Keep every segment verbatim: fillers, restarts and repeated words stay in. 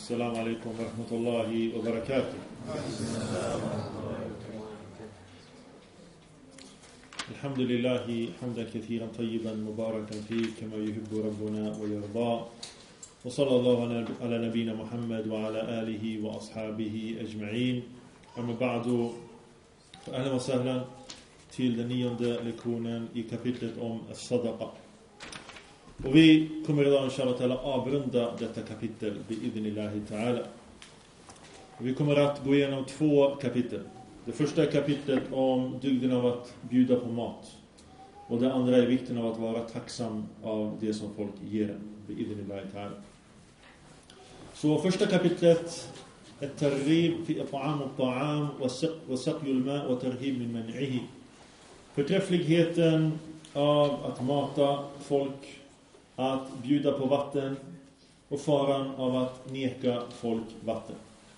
السلام عليكم ورحمة الله وبركاته. الحمد لله حمدا كثيرا طيبا مباركا فيه كما يحب ربنا ويرضى. وصلى الله على نبينا محمد وعلى آله وأصحابه أجمعين. أما بعد فأهلا وسهلا till den nionde lektionen i kapitlet om as-sadaqa. Och vi kommer idag inshallah ta'ala avrunda detta kapitel bi'idhnillahi ta'ala. Och vi kommer att gå igenom två kapitel. Det första är kapitlet om dygden av att bjuda på mat. Och det andra är vikten av att vara tacksam av det som folk ger en bi'idhnillahi ta'ala. Så första kapitlet الترغيب في إطعام الطعام وسقي الماء وترهيب من منعه. Förträffligheten av att mata folk, att bjuda på vatten och faran av att neka folk vatten.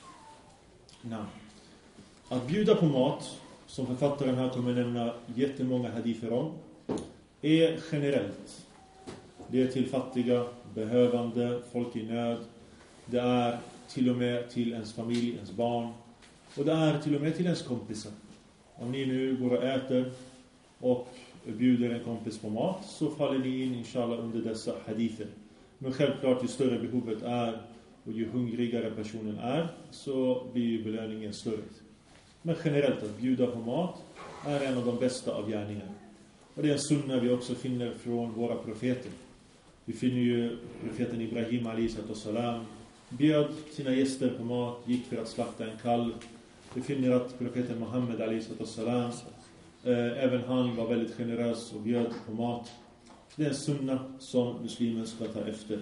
Nej. Att bjuda på mat, som författaren här kommer nämna jättemånga hadifer om, är generellt. Det är till fattiga, behövande, folk i nöd. Det är till och med till ens familj, ens barn. Och det är till och med till ens kompisar. Om ni nu går och äter och bjuder en kompis på mat, så faller ni in inshallah under dessa hadither. Men självklart, ju större behovet är och ju hungrigare personen är, så blir ju belöningen större. Men generellt, att bjuda på mat är en av de bästa av gärningar. Och det är en sunna vi också finner från våra profeter. Vi finner ju profeten Ibrahim alayhi salam bjöd sina gäster på mat, gick för att slakta en kalv. Vi finner att profeten Muhammed alayhi salam eh, även han var väldigt generös och bjöd på mat. Det är en sunna som muslimen ska ta efter.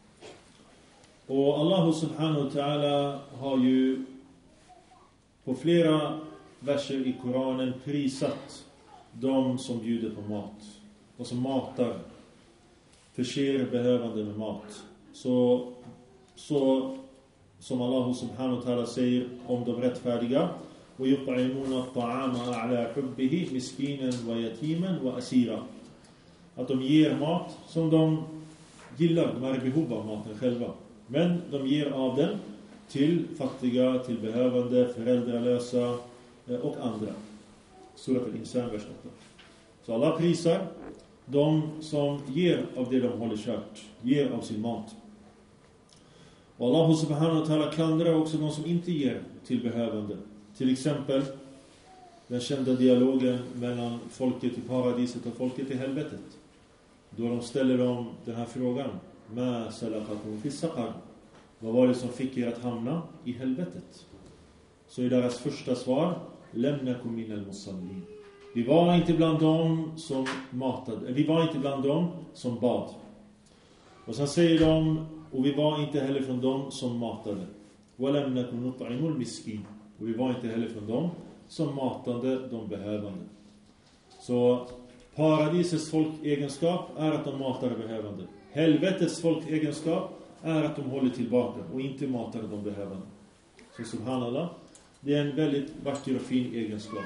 Och Allah subhanahu wa ta'ala har ju på flera verser i Koranen prisat de som bjuder på mat och som matar, förser behövande med mat. Så Så som Allah subhanahu wa ta'ala säger om de rättfärdiga, och yut'imuna at'ama ala hubbihi miskinan wa yatiman wa asira. Att de ger mat som de gillar, de är i behov av maten själva. Men de ger av den till fattiga, till behövande, föräldralösa och andra. Surat al-Insan vers åtta. Så Allah prisar de som ger av det de håller kärt, ger av sin mat. Och Allah subhanahu wa ta'ala klandrar också de som inte ger till behövande. Till exempel den kända dialogen mellan folket i paradiset och folket i helvetet. Då de ställer dem den här frågan: Ma salakakum fi saqar? Vad var det som fick er att hamna i helvetet? Så är deras första svar: Lam nakum minal musallin. Vi var inte bland dem som matade. Vi var inte bland dem som bad. Och sen säger de: och vi var inte heller från dem som matade. وَلَمْ نَكُنْ نُطْعِمُ الْمِسْكِينَ. Och vi var inte heller från dem som matade de behövande. Så paradisets folkegenskap är att de matar de behövande. Helvetets folkegenskap är att de håller tillbaka och inte matar de behövande. Så subhanallah, det är en väldigt vacker och fin egenskap.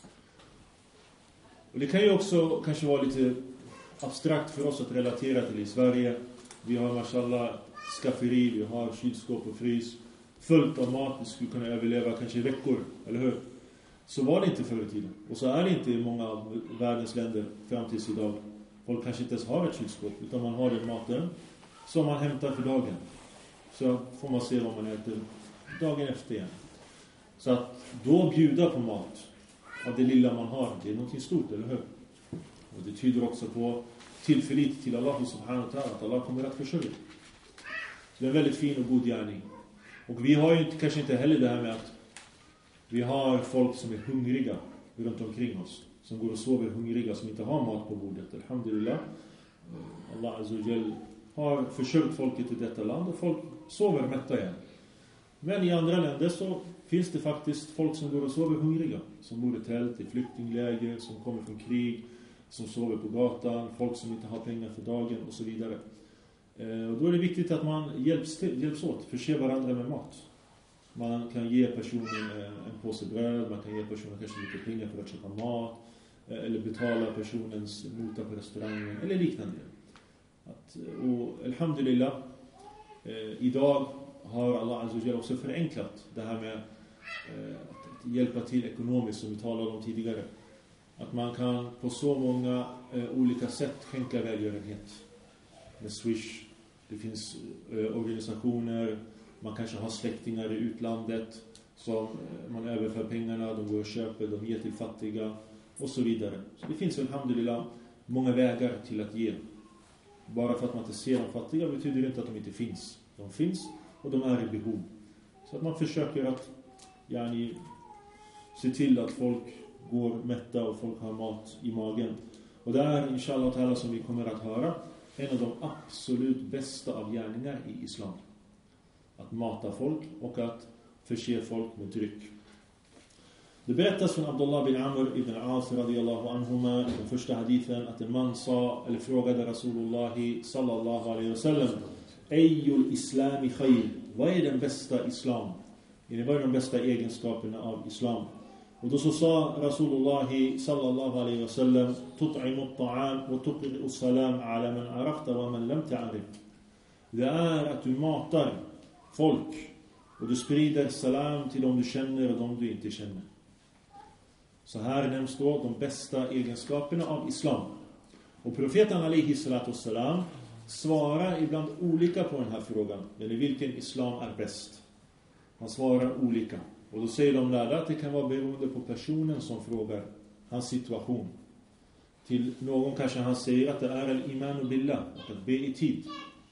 Och det kan ju också kanske vara lite abstrakt för oss att relatera till i Sverige. Vi har mashallah skafferi, vi har kylskåp och frys fullt av mat, vi skulle kunna överleva kanske i veckor, eller hur? Så var det inte förr i tiden. Och så är det inte i många av världens länder fram tills idag. Folk kanske inte ens har ett kylskåp, utan man har den maten som man hämtar för dagen. Så får man se vad man äter dagen efter igen. Så att då bjuda på mat av det lilla man har, det är något stort, eller hur? Och det tyder också på tillförlit till Allah subhanahu wa ta'ala, att Allah kommer att försörja. Det är en väldigt fin och god gärning. Och vi har ju inte, kanske inte heller det här med att vi har folk som är hungriga runt omkring oss, som går och sover hungriga, som inte har mat på bordet. Alhamdulillah, Allah azza wa jall har försörjt folket i detta land och folk sover mätta igen. Men i andra länder så finns det faktiskt folk som går och sover hungriga, som bor i tält, i flyktingläger, som kommer från krig, som sover på gatan, folk som inte har pengar för dagen och så vidare. Eh, och då är det viktigt att man hjälps, till, hjälps åt, förser varandra med mat. Man kan ge personen en påse bröd, man kan ge personen kanske lite pengar för att köpa mat, eh, eller betala personens nota på restaurangen, eller liknande. Att, och alhamdulillah, eh, idag har Allah Azza wa Jalla också förenklat det här med eh, att hjälpa till ekonomiskt som vi talade om tidigare. Att man kan på så många eh, olika sätt skänka välgörenhet. Med Swish, det finns eh, organisationer, man kanske har släktingar i utlandet som eh, man överför pengarna, de går och köper, de ger till fattiga och så vidare. Så det finns alhamdulillah många vägar till att ge. Bara för att man inte ser de fattiga betyder inte att de inte finns. De finns och de är i behov. Så att man försöker att yani, se till att folk går mätta och folk har mat i magen. Och det är inshallah ta'ala som vi kommer att höra en av de absolut bästa av gärningar i islam. Att mata folk och att förse folk med dryck. Det berättas från Abdullah bin Amr ibn al-As radiyallahu anhuma i den första hadithen att en man sa eller frågade Rasulullah sallallahu alaihi wasallam: Ayyul islami khayr? Vad är den bästa islam? Vad är de bästa egenskaperna av islam? Och då så sa Rasulullah sallallahu alaihi wasallam: tut'imu at-ta'am wa tuqri'u as-salam 'ala man 'arafta wa man lam ta'rif. Det är att du matar folk och du sprider salam till dem du känner och dem du inte känner. Så här nämns då de bästa egenskaperna av islam. Och profeten alaihi salatu wassalam svarar ibland olika på den här frågan. Eller vilken islam är bäst? Han svarar olika. Och då säger de lärda att det kan vara beroende på personen som frågar, hans situation. Till någon kanske han säger att det är al-iman billah, att be i tid.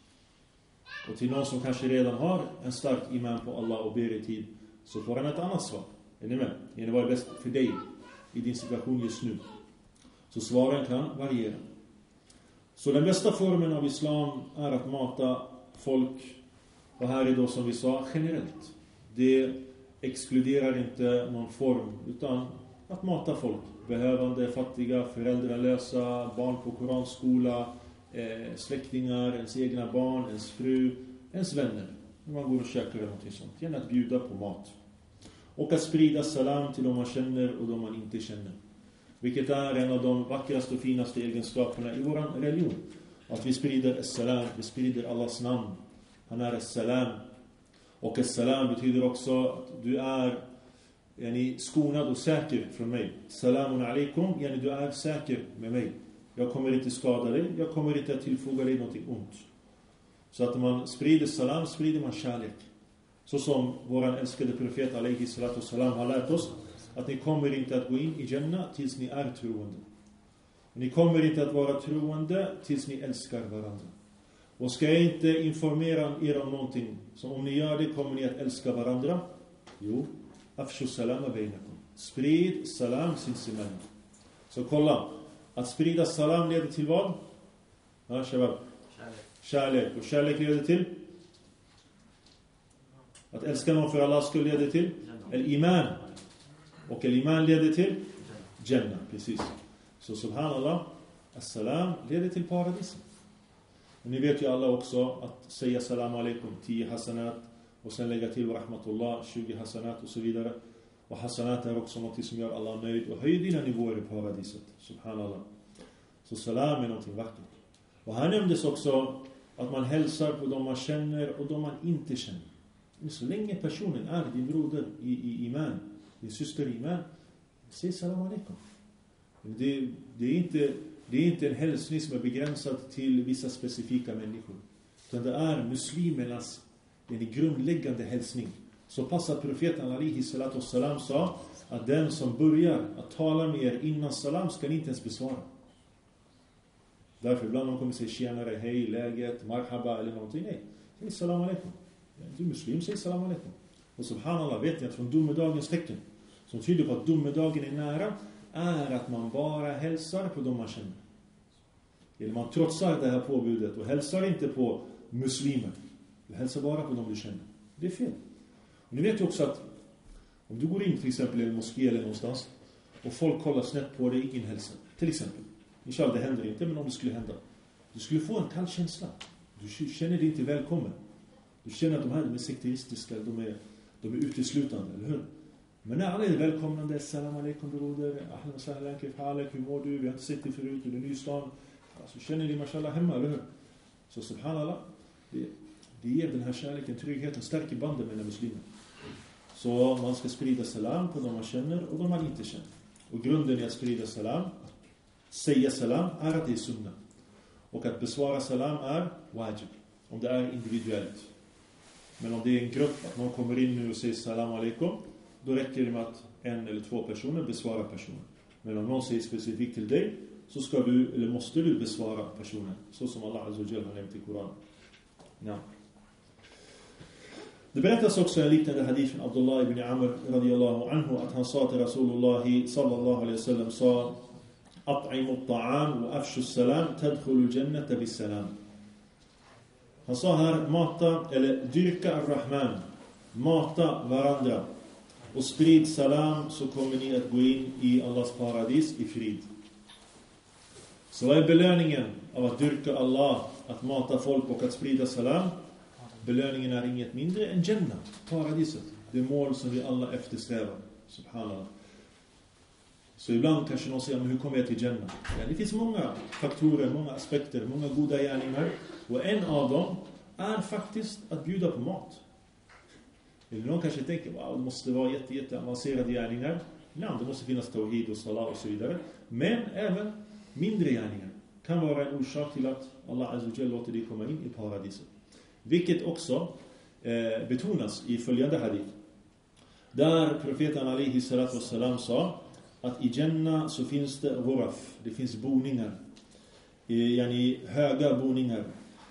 Och till någon som kanske redan har en stark iman på Allah och ber i tid, så får han ett annat svar. Är ni med? Är det vad är bäst för dig i din situation just nu? Så svaren kan variera. Så den bästa formen av islam är att mata folk. Och här är då som vi sa generellt. Det exkluderar inte någon form utan att mata folk. Behövande, fattiga, föräldralösa, barn på koranskola, eh, släktingar, ens egna barn, ens fru, ens vänner. När man går och käkar eller någonting sånt. Gärna att bjuda på mat. Och att sprida salam till de man känner och de man inte känner. Vilket är en av de vackraste och finaste egenskaperna i vår religion. Att vi sprider salam, vi sprider Allahs namn. Han är salam. Och salam betyder också att du är yani, skonad och säker från mig. Salamun alaikum, yani du är säker med mig. Jag kommer inte skada dig, jag kommer inte att tillfoga dig något ont. Så att man sprider salam, sprider man kärlek. Så som våran älskade profet alaihi salatu salam har lärt oss, att ni kommer inte att gå in i Jannah tills ni är troende. Ni kommer inte att vara troende tills ni älskar varandra. Och ska jag inte informera er om någonting, så om ni gör det kommer ni att älska varandra? Jo, afshu salama bainakum. Sprid salam sinsemellan. Så kolla, att sprida salam leder till vad? Ja, shabab. Kärlek. Kärlek. Och kärlek leder till? Att älska någon för Allahs skull leder till? El-iman. Och el-iman leder till? Jannah, precis. Så subhanallah, as-salam leder till paradiset. Och ni vet ju alla också att säga salam alaikum, tio hasanat. Och sen lägga till rahmatullah, tjugo hasanat och så vidare. Och hasanat är också något som gör Allah nöjd och höjer dina nivåer i paradiset. Subhanallah. Så salam är någonting vackert. Och här nämndes också att man hälsar på de man känner och de man inte känner. Men så länge personen är din broder i, i iman, din syster i iman, säg salam alaikum. Det, det, är inte, det är inte en hälsning som är begränsad till vissa specifika människor. Utan det är muslimernas en grundläggande hälsning. Så passar profeten alaihi salatu wassalam sa att den som börjar att tala med er innan salam ska ni inte ens besvara. Därför ibland de kommer säga tjänare, hej, läget, marhaba eller någonting. Nej, säg salam alaikum. Du muslim, säg salam alaikum. Och subhanallah vet ni att från domedagens tecken som tyder på att domedagen är nära är att man bara hälsar på de man känner. Eller man trotsar det här påbudet och hälsar inte på muslimer. Du hälsar bara på de du känner. Det är fel. Och ni vet ju också att om du går in till exempel i en moské eller någonstans och folk kollar snett på dig, ingen hälsar. Till exempel. Inshallah, det händer inte, men om det skulle hända. Du skulle få en kall känsla. Du känner dig inte välkommen. Du känner att de här de är sekteristiska, de är, de är uteslutande, eller hur? Men när alla är välkomnande, salam alaikum broder, ahlan sahlan, kif halak, hur mår du? Vi har inte sett dig förut, du är ny i stan. Alltså känner dig mashallah hemma, eller hur? Så subhanallah, det, Det ger den här kärleken, tryggheten, stärker banden mellan muslimer. Så man ska sprida salam på de man känner och de man inte känner. Och grunden i att sprida salam, säga salam, är att det är sunna. Och att besvara salam är wajib, om det är individuellt. Men om det är en grupp, att någon kommer in nu och säger salam alaikum, då räcker det med att en eller två personer besvarar personen. Men om någon säger specifikt till dig, så ska du, eller måste du besvara personen. Så som Allah Azza wa Jalla har nämnt i Koran. Ja. Det berättas också en liknande hadith från Abdullah ibn Amr radiyallahu anhu, att han sa till Rasulullah sallallahu alaihi wasallam, sa at'imu at-ta'am wa afshu as-salam tadkhulu al-jannata bis-salam. Han sa här, mata eller dyrka ar-Rahman, mata varandra och sprid salam, så kommer ni att gå in i Allahs paradis i frid. Så vad är belöningen av att dyrka Allah, att mata folk och att sprida salam? Belöningen är inget mindre än Jannah, paradiset. Det mål som vi alla eftersträvar. Subhanallah. Så ibland kanske någon säger, men hur kommer jag till Jannah? Ja, det finns många faktorer, många aspekter, många goda gärningar. Och en av dem är faktiskt att bjuda på mat. Eller någon kanske tänker, wow, det måste vara jätte, jätte avancerade gärningar. Nej, det måste finnas tawhid och salat och så vidare. Men även mindre gärningar kan vara en orsak till att Allah Azza wa Jalla låter dig komma in i paradiset. Vilket också eh, betonas i följande hadith. Där profeten alaihi salatu wassalam sa att i Jannah så finns det ghuraf, det finns boningar. I, yani höga boningar.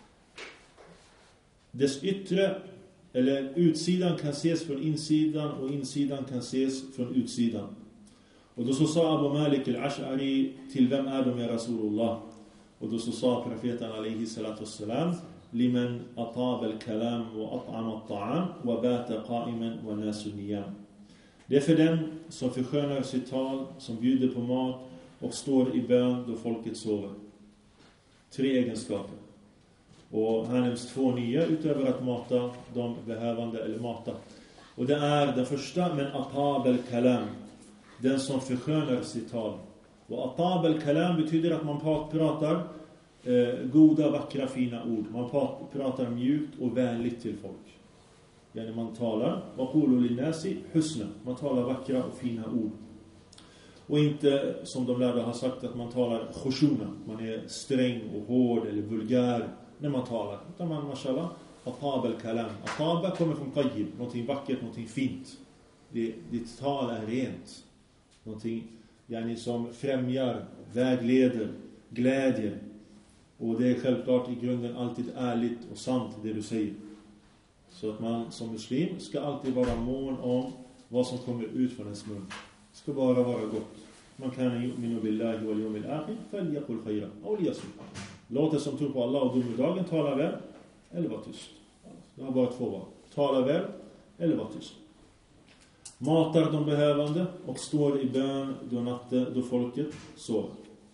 Dess yttre eller utsidan kan ses från insidan och insidan kan ses från utsidan. Och då så sa Abu Malik al-Ash'ari, till vem är de, ya Rasulullah? Och då så sa profeten alaihi salatu wassalam, liman atab al-kalam wa at'ama at-ta'am wa bata qa'iman wa nasu niyam. Det är för den som förskönar sitt tal, som bjuder på mat och står i bön då folket sover. Tre egenskaper. Och här nämns två nya utöver att mata de behövande eller mata. Och det är den första, men atab al-kalam, den som förskönar sitt tal. Och atab al-kalam betyder att man pratar eh, goda, vackra, fina ord. Man pratar mjukt och vänligt till folk. Yani man talar waqulu linnasi husna, man talar vackra och fina ord. Och inte som de lärde har sagt att man talar khushuna, man är sträng och hård eller vulgär när man talar. Utan man, mashallah, atab al-kalam. Ataba kommer från qayyib, någonting vackert, någonting fint. Det, ditt tal är rent. Någonting yani, som främjar, vägleder, glädjer. Och det är självklart i grunden alltid ärligt och sant det du säger. Så att man som muslim ska alltid vara mån om vad som kommer ut från ens mun. Det ska bara vara gott. Man kan yu'minu billahi wal yawmil akhir falyaqul khayran aw liyasmut. Låt det som tror på Allah och domedagen tala väl eller var tyst. Det har bara två val. Tala väl eller var tyst. Matar de behövande och står i bön då natten då folket sover.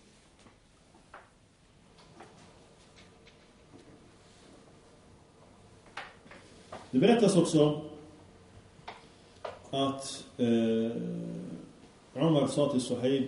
Det berättas också att eh, Umar sa till Suhaib,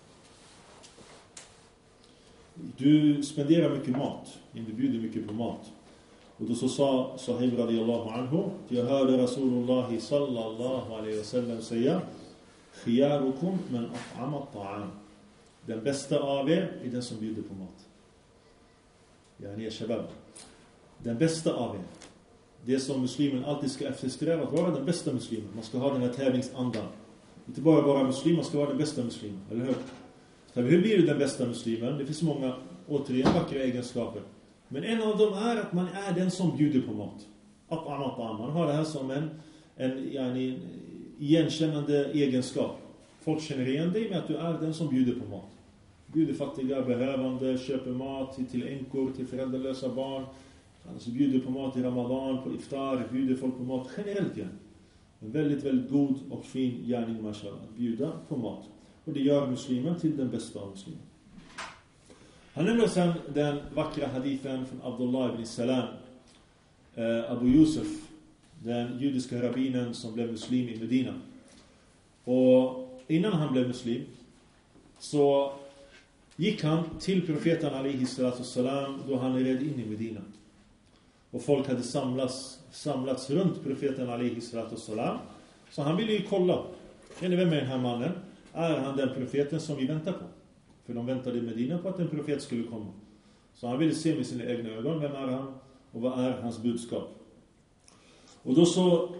du spenderar mycket mat, du bjuder mycket på mat. Och då så sa Suhaib radiyallahu anhu, jag hörde Rasulullah sallallahu alaihi wasallam säga, khiyarukum man at'ama at-ta'am. Den bästa av er är den som bjuder på mat. Yani ya shabab. Den bästa av er. Det som muslimen alltid ska eftersträva, att vara den bästa muslimen. Man ska ha den här tävlingsandan. Inte bara vara muslim, man ska vara den bästa muslimen. Eller hur? Så hur blir du den bästa muslimen? Det finns många, återigen, vackra egenskaper. Men en av dem är att man är den som bjuder på mat. Man har det här som en, en yani, igenkännande egenskap. Folk känner igen dig med att du är den som bjuder på mat. Bjuder fattiga, behövande, köper mat till änkor, till föräldralösa barn. Alltså bjuder på mat i Ramadan, på iftar, bjuder folk på mat generellt igen. En väldigt, väldigt god och fin gärning, mashallah, att bjuda på mat. Och det gör muslimen till den bästa av muslimen. Han nämner sen den vackra hadithen från Abdullah ibn Salam, eh, Abu Yusuf, den judiska rabbinen som blev muslim i Medina. Och innan han blev muslim så gick han till profeten alaihi salatu wassalam då han red in i Medina. Och folk hade samlats, samlats runt profeten alaihi salatu wassalam. Så han ville ju kolla. Känner vem är den här mannen? Är han den profeten som vi väntar på? För de väntade i Medina på att en profet skulle komma. Så han ville se med sina egna ögon. Vem är han? Och vad är hans budskap? Och då så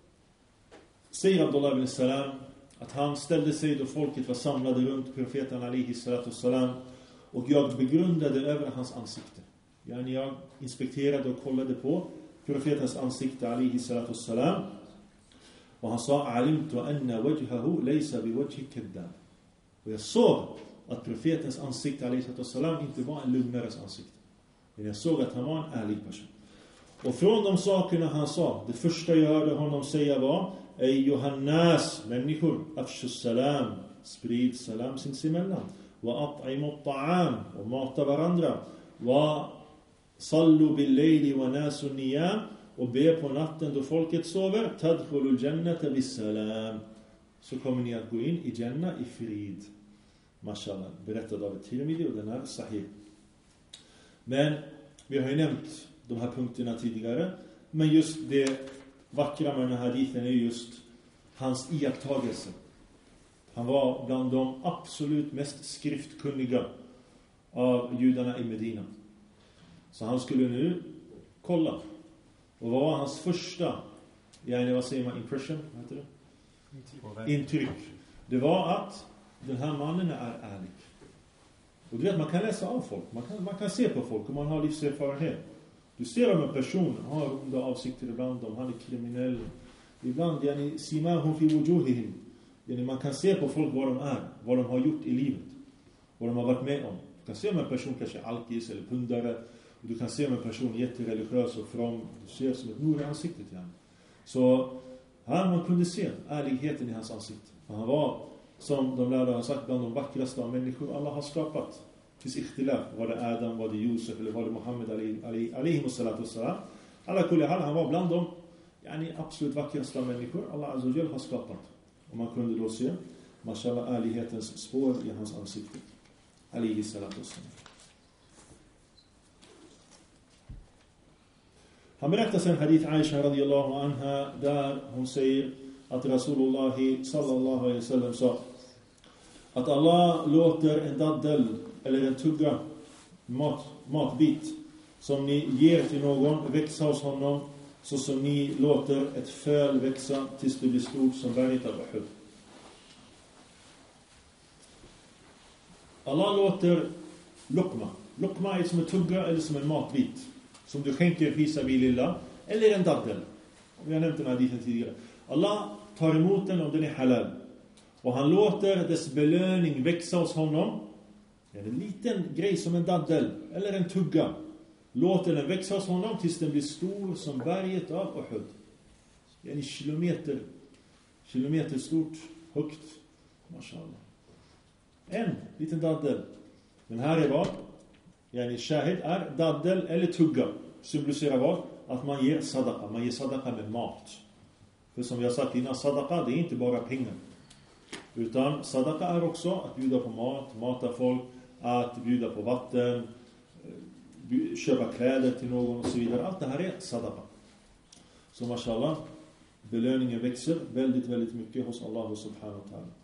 säger Abdullah ibn Salam att han ställde sig då folket var samlade runt profeten alaihi salatu wassalam. Och jag begrundade över hans ansikte. Yani jag inspekterade och kollade på profetens ansikte alaihi salatu wassalam. Och han sa: "Alimtu anna wajhahu laysa biwajhi kadhab." Och jag såg att profetens ansikte alaihi salatu wassalam inte var en lugnares ansikte. Men jag såg att han var en ärlig person. Och från de sakerna han sa, det första jag hörde honom säga var: "Ey Johannas, människor, afshus salam, sprid salam sinsemellan. Wa at'imu at-ta'am, och mata varandra. Wa sallu bil-layli wa nasu niyam, och be på natten då folket sover. Tadkhulul jannata bis-salam, så kommer ni att gå in i Jannah i frid." Mashallah, berättad av Tirmidhi, och den är sahih. Men vi har ju nämnt de här punkterna tidigare. Men just det vackra med den här hadithen är just hans iakttagelse. Han var bland de absolut mest skriftkunniga av judarna i Medina. Så han skulle nu kolla. Och vad var hans första, yani vad säger man, impression? Vad heter det? Intryck. Det var att den här mannen är ärlig. Och du vet, man kan läsa av folk. Man kan, man kan se på folk om man har livserfarenhet. Du ser om en person har onda avsikter ibland, om han är kriminell. Ibland, yani simahum fi wujuhihim. Yani man kan se på folk vad de är, vad de har gjort i livet. Vad de har varit med om. Du kan se om en person kanske är alkis eller pundare. Och du kan se om en person är jättereligiös och from. Du ser som ett nur i ansiktet. Yani. Så här man kunde se ärligheten i hans ansikte. Och han var, som de lärde har sagt, bland de vackraste av människor Allah har skapat. Finns ikhtilaf. Var det Adam, var det Josef eller var det Muhammed alaihi salatu wassalam. Alla kulli hal, han var bland dem yani absolut vackraste av människor Allah azza wa jalla har skapat. Och man kunde då se mashallah ärlighetens spår i hans ansikte. Alaihi salatu wassalam. Han berättar sen hadith Aisha radiyallahu anha, där hon säger att Rasulullah sallallahu alaihi wasallam sa att Allah låter en daddel eller en tugga mat, matbit som ni ger till någon växa hos honom, så som ni låter ett föl växa tills det blir stort som berget av Uhud. Allah låter lukma. Lukma är som en tugga eller som en matbit som du skänker fisa bililla, eller en daddel. Vi har nämnt den här hadithen tidigare. Allah tar emot den om den är halal. Och han låter dess belöning växa hos honom. Det är en liten grej som en daddel eller en tugga. Låter den växa hos honom tills den blir stor som berget av Uhud. Det är en kilometer, kilometer stort, högt. Mashallah. En liten daddel. Men här är vad? Yani shahid är daddel eller tugga. Symboliserar vad? Att man ger sadaqa. Man ger sadaqa med mat. För som jag sagt innan, sadaqa det är inte bara pengar. Utan sadaqa är också att bjuda på mat, mata folk, att bjuda på vatten, köpa kläder till någon och så vidare. Allt det här är sadaqa. Så mashallah, belöningen växer väldigt, väldigt mycket hos Allah subhanahu wa ta'ala.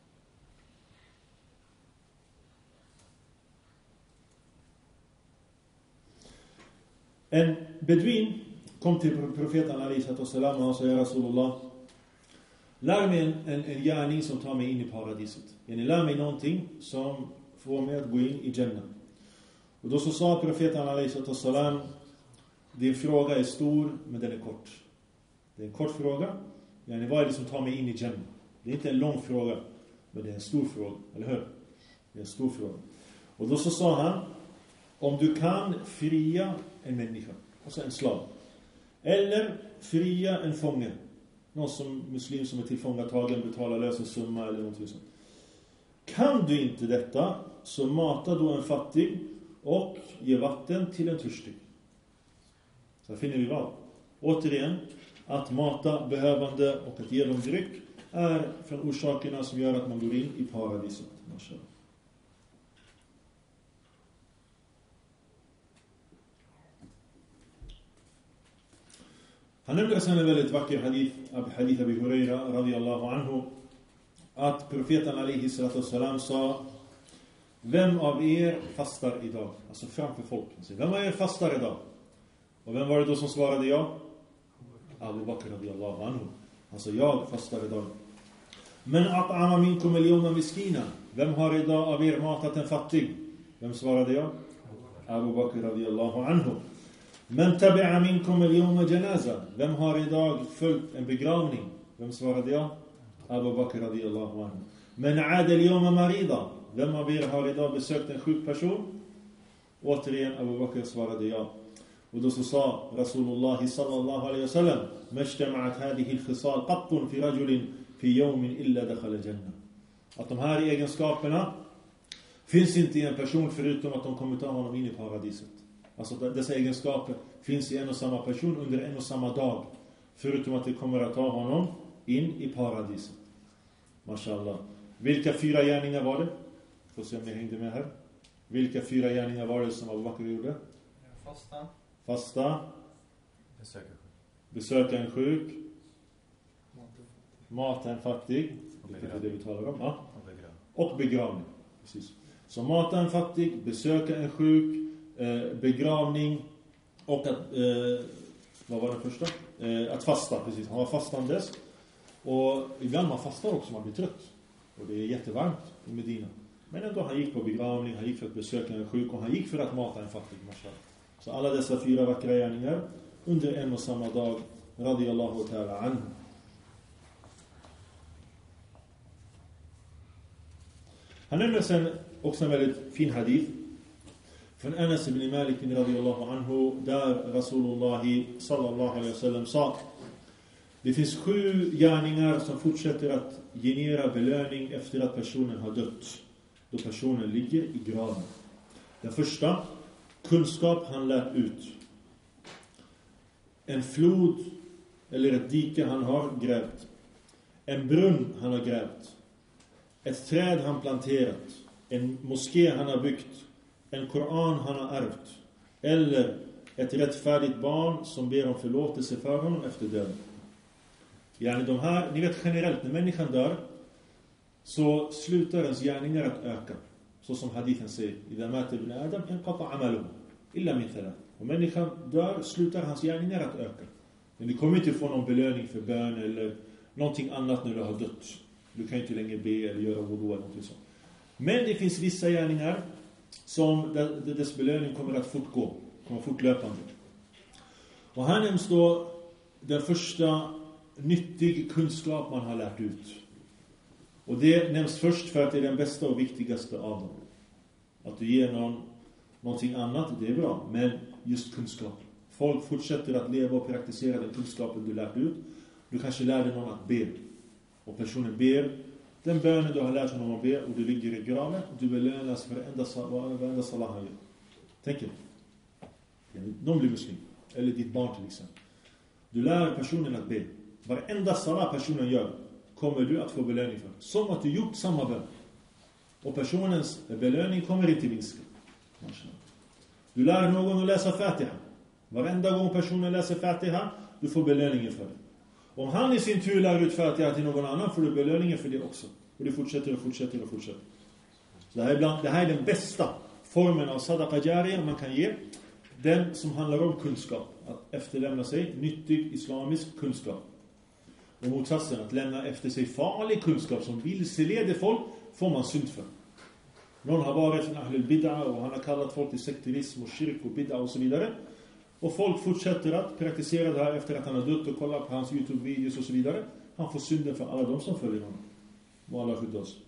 En beduin kom till profeten alaihi sallam och han sa: "Ja Rasulullah, lär mig en, en, en gärning som tar mig in i paradiset. Yani, lär mig någonting som får mig att gå in i Jannah." Och då så sa profeten alaihi sallam: "Din fråga är stor, men den är kort." Det är en kort fråga. Yani, vad är det som tar mig in i Jannah? Det är inte en lång fråga, men det är en stor fråga, eller hur? Det är en stor fråga. Och då så sa han: "Om du kan fria en människa, alltså en slav, eller fria en fånge, någon som muslim som är tillfångatagen, betalar lösen summa eller något sånt. Kan du inte detta, så mata då en fattig och ge vatten till en törstig." Så finner vi vad? Återigen, att mata behövande och att ge dem dryck är från orsakerna som gör att man går in i paradiset. Mashallah. Han nämnde sen en väldigt vacker hadith, hadith Abi Huraira radiyallahu anhu, att profeten alaihi salatu wassalam sa: vem av er fastar idag? Alltså framför folk. Vem av er fastar idag? Och vem var det då som svarade ja? Abu Bakr radiyallahu anhu. Han sa: jag fastar idag. Men at'ama minkum al-yawma miskina. Vem har idag av er matat en fattig? Vem svarade ja? Abu Bakr radiyallahu anhu. Men tabi'a minkum al-yawma janaza. Vem har idag följt en begravning? Vem svarade ja? Abu Bakr radiyallahu anhu. Men 'ada al-yawma marida. Vem av er har idag besökt en sjuk person? Återigen Abu Bakr svarade ja. Och då så sa Rasulullah sallallahu alaihi wasallam: "Majtama'at hadhihi al-khisal qattun fi rajulin fi yawmin illa dakhala al-jannah." Att de här egenskaperna finns inte i en person förutom att de kommer ta honom in i paradiset. Alltså dessa egenskaper finns i en och samma person under en och samma dag, förutom att det kommer att ta honom in i paradiset. Mashallah. Vilka fyra gärningar var det? Får se om jag hängde med här. Vilka fyra gärningar var det som Abu Bakr gjorde? Fasta. Fasta. Besöka sjuk. Besöka en sjuk. Mata en fattig. Det är det vi talar om. Ja. Och begravning. Precis. Så mata en fattig, besöka en sjuk, eh, begravning och att, eh, vad var det första? Eh, att fasta, precis. Han var fastandes. Och ibland man fastar också, man blir trött. Och det är jättevarmt i Medina. Men ändå han gick på begravning, han gick för att besöka en sjuk och han gick för att mata en fattig. Så alla dessa fyra vackra gärningar under en och samma dag, radiyallahu ta'ala anhu. Han nämner sen också en väldigt fin hadith från Anas ibn Malik radiyallahu anhu, där Rasulullah sallallahu alaihi wasallam sa: det finns sju gärningar som fortsätter att generera belöning efter att personen har dött, då personen ligger i graven. Den första: kunskap han lärt ut. En flod eller ett dike han har grävt. En brunn han har grävt. Ett träd han planterat. En moské han har byggt. En koran han har ärvt. Eller ett rättfärdigt barn som ber om förlåtelse för honom efter döden. Yani de här, ni vet generellt, när människan dör så slutar ens gärningar att öka. Så som hadithen säger: idha mata ibn Adam inqata 'amaluhu illa min thalath. Om människan dör slutar hans gärningar att öka. Men du kommer inte få någon belöning för bön eller någonting annat när du har dött. Du kan inte längre be eller göra wudu eller något sånt. Men det finns vissa gärningar som dess belöning kommer att fortgå, kommer fortlöpande. Och här nämns då den första nyttig kunskap man har lärt ut. Och det nämns först för att det är den bästa och viktigaste av dem. Att du ger någon någonting annat, det är bra. Men just kunskap. Folk fortsätter att leva och praktisera den kunskapen du lärt ut. Du kanske lärde någon att be. Och personen ber. Den bönen du har lärt honom att be och du ligger i graven. Och du belönas för varenda salah han gör. Tänk er. Någon blir muslim. Eller ditt barn till exempel. Du lär personen att be. Varenda salah personen gör kommer du att få belöning för. Som att du gjort samma bön. Och personens belöning kommer inte minska. Du lär någon att läsa Fatiha. Varenda gång personen läser Fatiha, du får belöningen för det. Om han i sin tur lär ut Fatiha till någon annan, får du belöningen för det också. Och det fortsätter och fortsätter och fortsätter. Så det här är, bland, det här är den bästa formen av sadaqa jariya man kan ge. Den som handlar om kunskap. Att efterlämna sig nyttig islamisk kunskap. Och motsatsen, att lämna efter sig farlig kunskap som vilseleder folk, får man synd för. Någon har varit från Ahlul Bid'a och han har kallat folk till sekterism och kyrk och bid'a och så vidare. Och folk fortsätter att praktisera det här efter att han har dött och kollat på hans YouTube-videos och så vidare. Han får synden för alla de som följer honom. Må Allah skydda oss.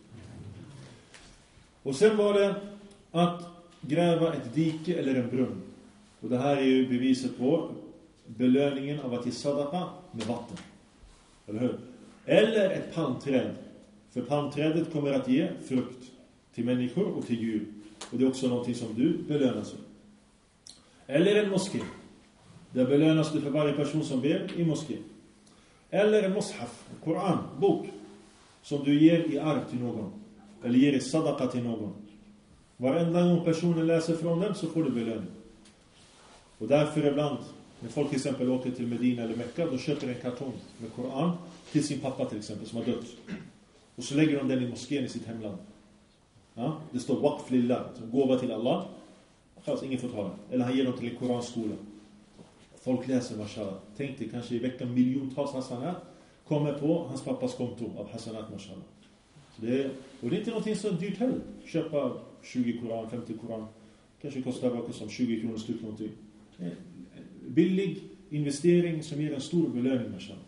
Och sen var det att gräva ett dike eller en brunn. Och det här är ju beviset på belöningen av att ge sadaqa med vatten. Eller hur? Eller ett palmträd. För palmträdet kommer att ge frukt till människor och till djur. Och det är också någonting som du belönas för. Eller en moské. Där belönas du för varje person som ber i moské. Eller en mushaf, en koran, bok. Som du ger i arv till någon. Eller ger i sadaqa till någon. Varenda gång personen läser från den så får du belöning. Och därför ibland När folk till exempel åker till Medina eller Mekka, då köper de en kartong med Koran till sin pappa till exempel som har dött. Och så lägger de den i moskén i sitt hemland. Ja? Det står waqf lillah, som gåva till Allah. Alltså ingen får ta den. Eller han ger dem till en koranskola. Folk läser, mashallah. Tänk dig kanske i veckan miljontals hasanat kommer på hans pappas konto av hasanat, mashallah. Så det är, och det är inte någonting så dyrt heller. Köpa tjugo koran, femtio koran. Kanske kostar vad som tjugo kronor styck någonting. Billig investering som ger en stor belöning, mashallah.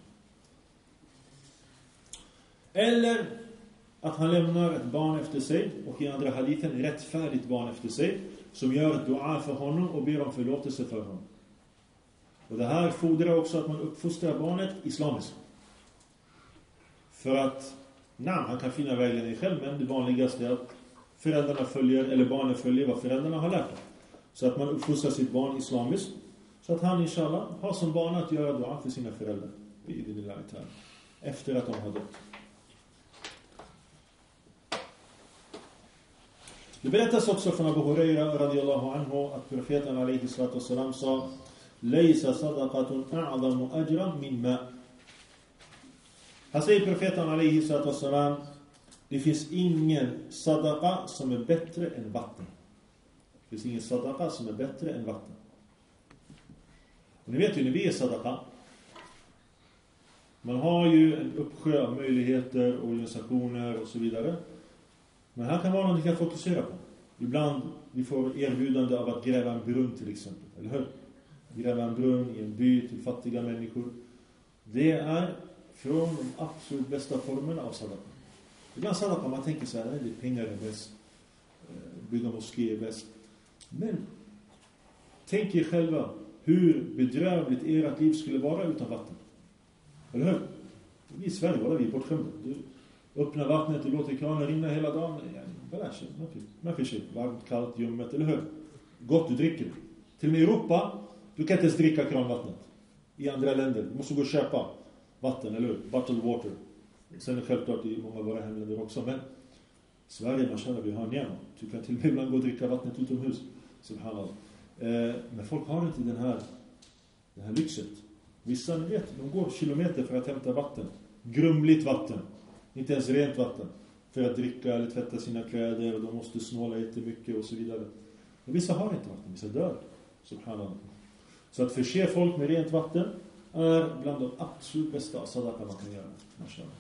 Eller att han lämnar ett barn efter sig, och i andra hadithen rättfärdigt barn efter sig, som gör ett dua för honom och ber om förlåtelse för honom. Och det här fordrar också att man uppfostrar barnet islamiskt. För att, nej, han kan finna vägledning själv, men det vanligaste är att föräldrarna följer, eller barnen följer vad föräldrarna har lärt dem. Så att man uppfostrar sitt barn islamiskt, så att han inshallah har som barn att göra dua för sina föräldrar efter att de har dött. Det berättas också från Abu Huraira radiyallahu anhu att profeten alayhi salatu wassalam sa: "Laysa sadaqatun a'zamu ajran min ma." Han säger, profeten alayhi salatu wassalam, det finns ingen sadaqa som är bättre än vatten. Det finns ingen sadaqa som är bättre än vatten. Och ni vet ju, när vi är sadaqa, man har ju en uppsjö av möjligheter, organisationer och så vidare. Men här kan vara något vi kan fokusera på. Ibland vi får erbjudande av att gräva en brunn till exempel. Eller hur? Gräva en brunn i en by till fattiga människor. Det är från de absolut bästa formerna av sadaqa. Ibland sadaqa man tänker så här, det är pengar är bäst. Bygga moské är bäst. Men tänk er själva hur bedrövligt ert liv skulle vara utan vatten. Eller hur? Vi i Sverige var vi bortskämda. Du öppnar vattnet, du låter kranen rinna hela dagen. Man får sig varmt, kallt, ljummet, eller hur? Gott du dricker. Till och med i Europa, du kan inte ens dricka kranvattnet. I andra länder, du måste gå och köpa vatten, eller hur? Bottled water. Sen är det självklart i många av våra hemländer också. Men Sverige, man känner vi har en jämn. Du kan till och med ibland gå och dricka vattnet utomhus. Subhanallah. Eh, men folk har inte den här, den här lyxet. Vissa, ni vet, de går kilometer för att hämta vatten. Grumligt vatten. Inte ens rent vatten. För att dricka eller tvätta sina kläder. Och de måste snåla jättemycket och så vidare. Men vissa har inte vatten. Vissa dör. Subhanallah. Så att förse folk med rent vatten är bland de absolut bästa sadaqa man kan göra. Mashallah.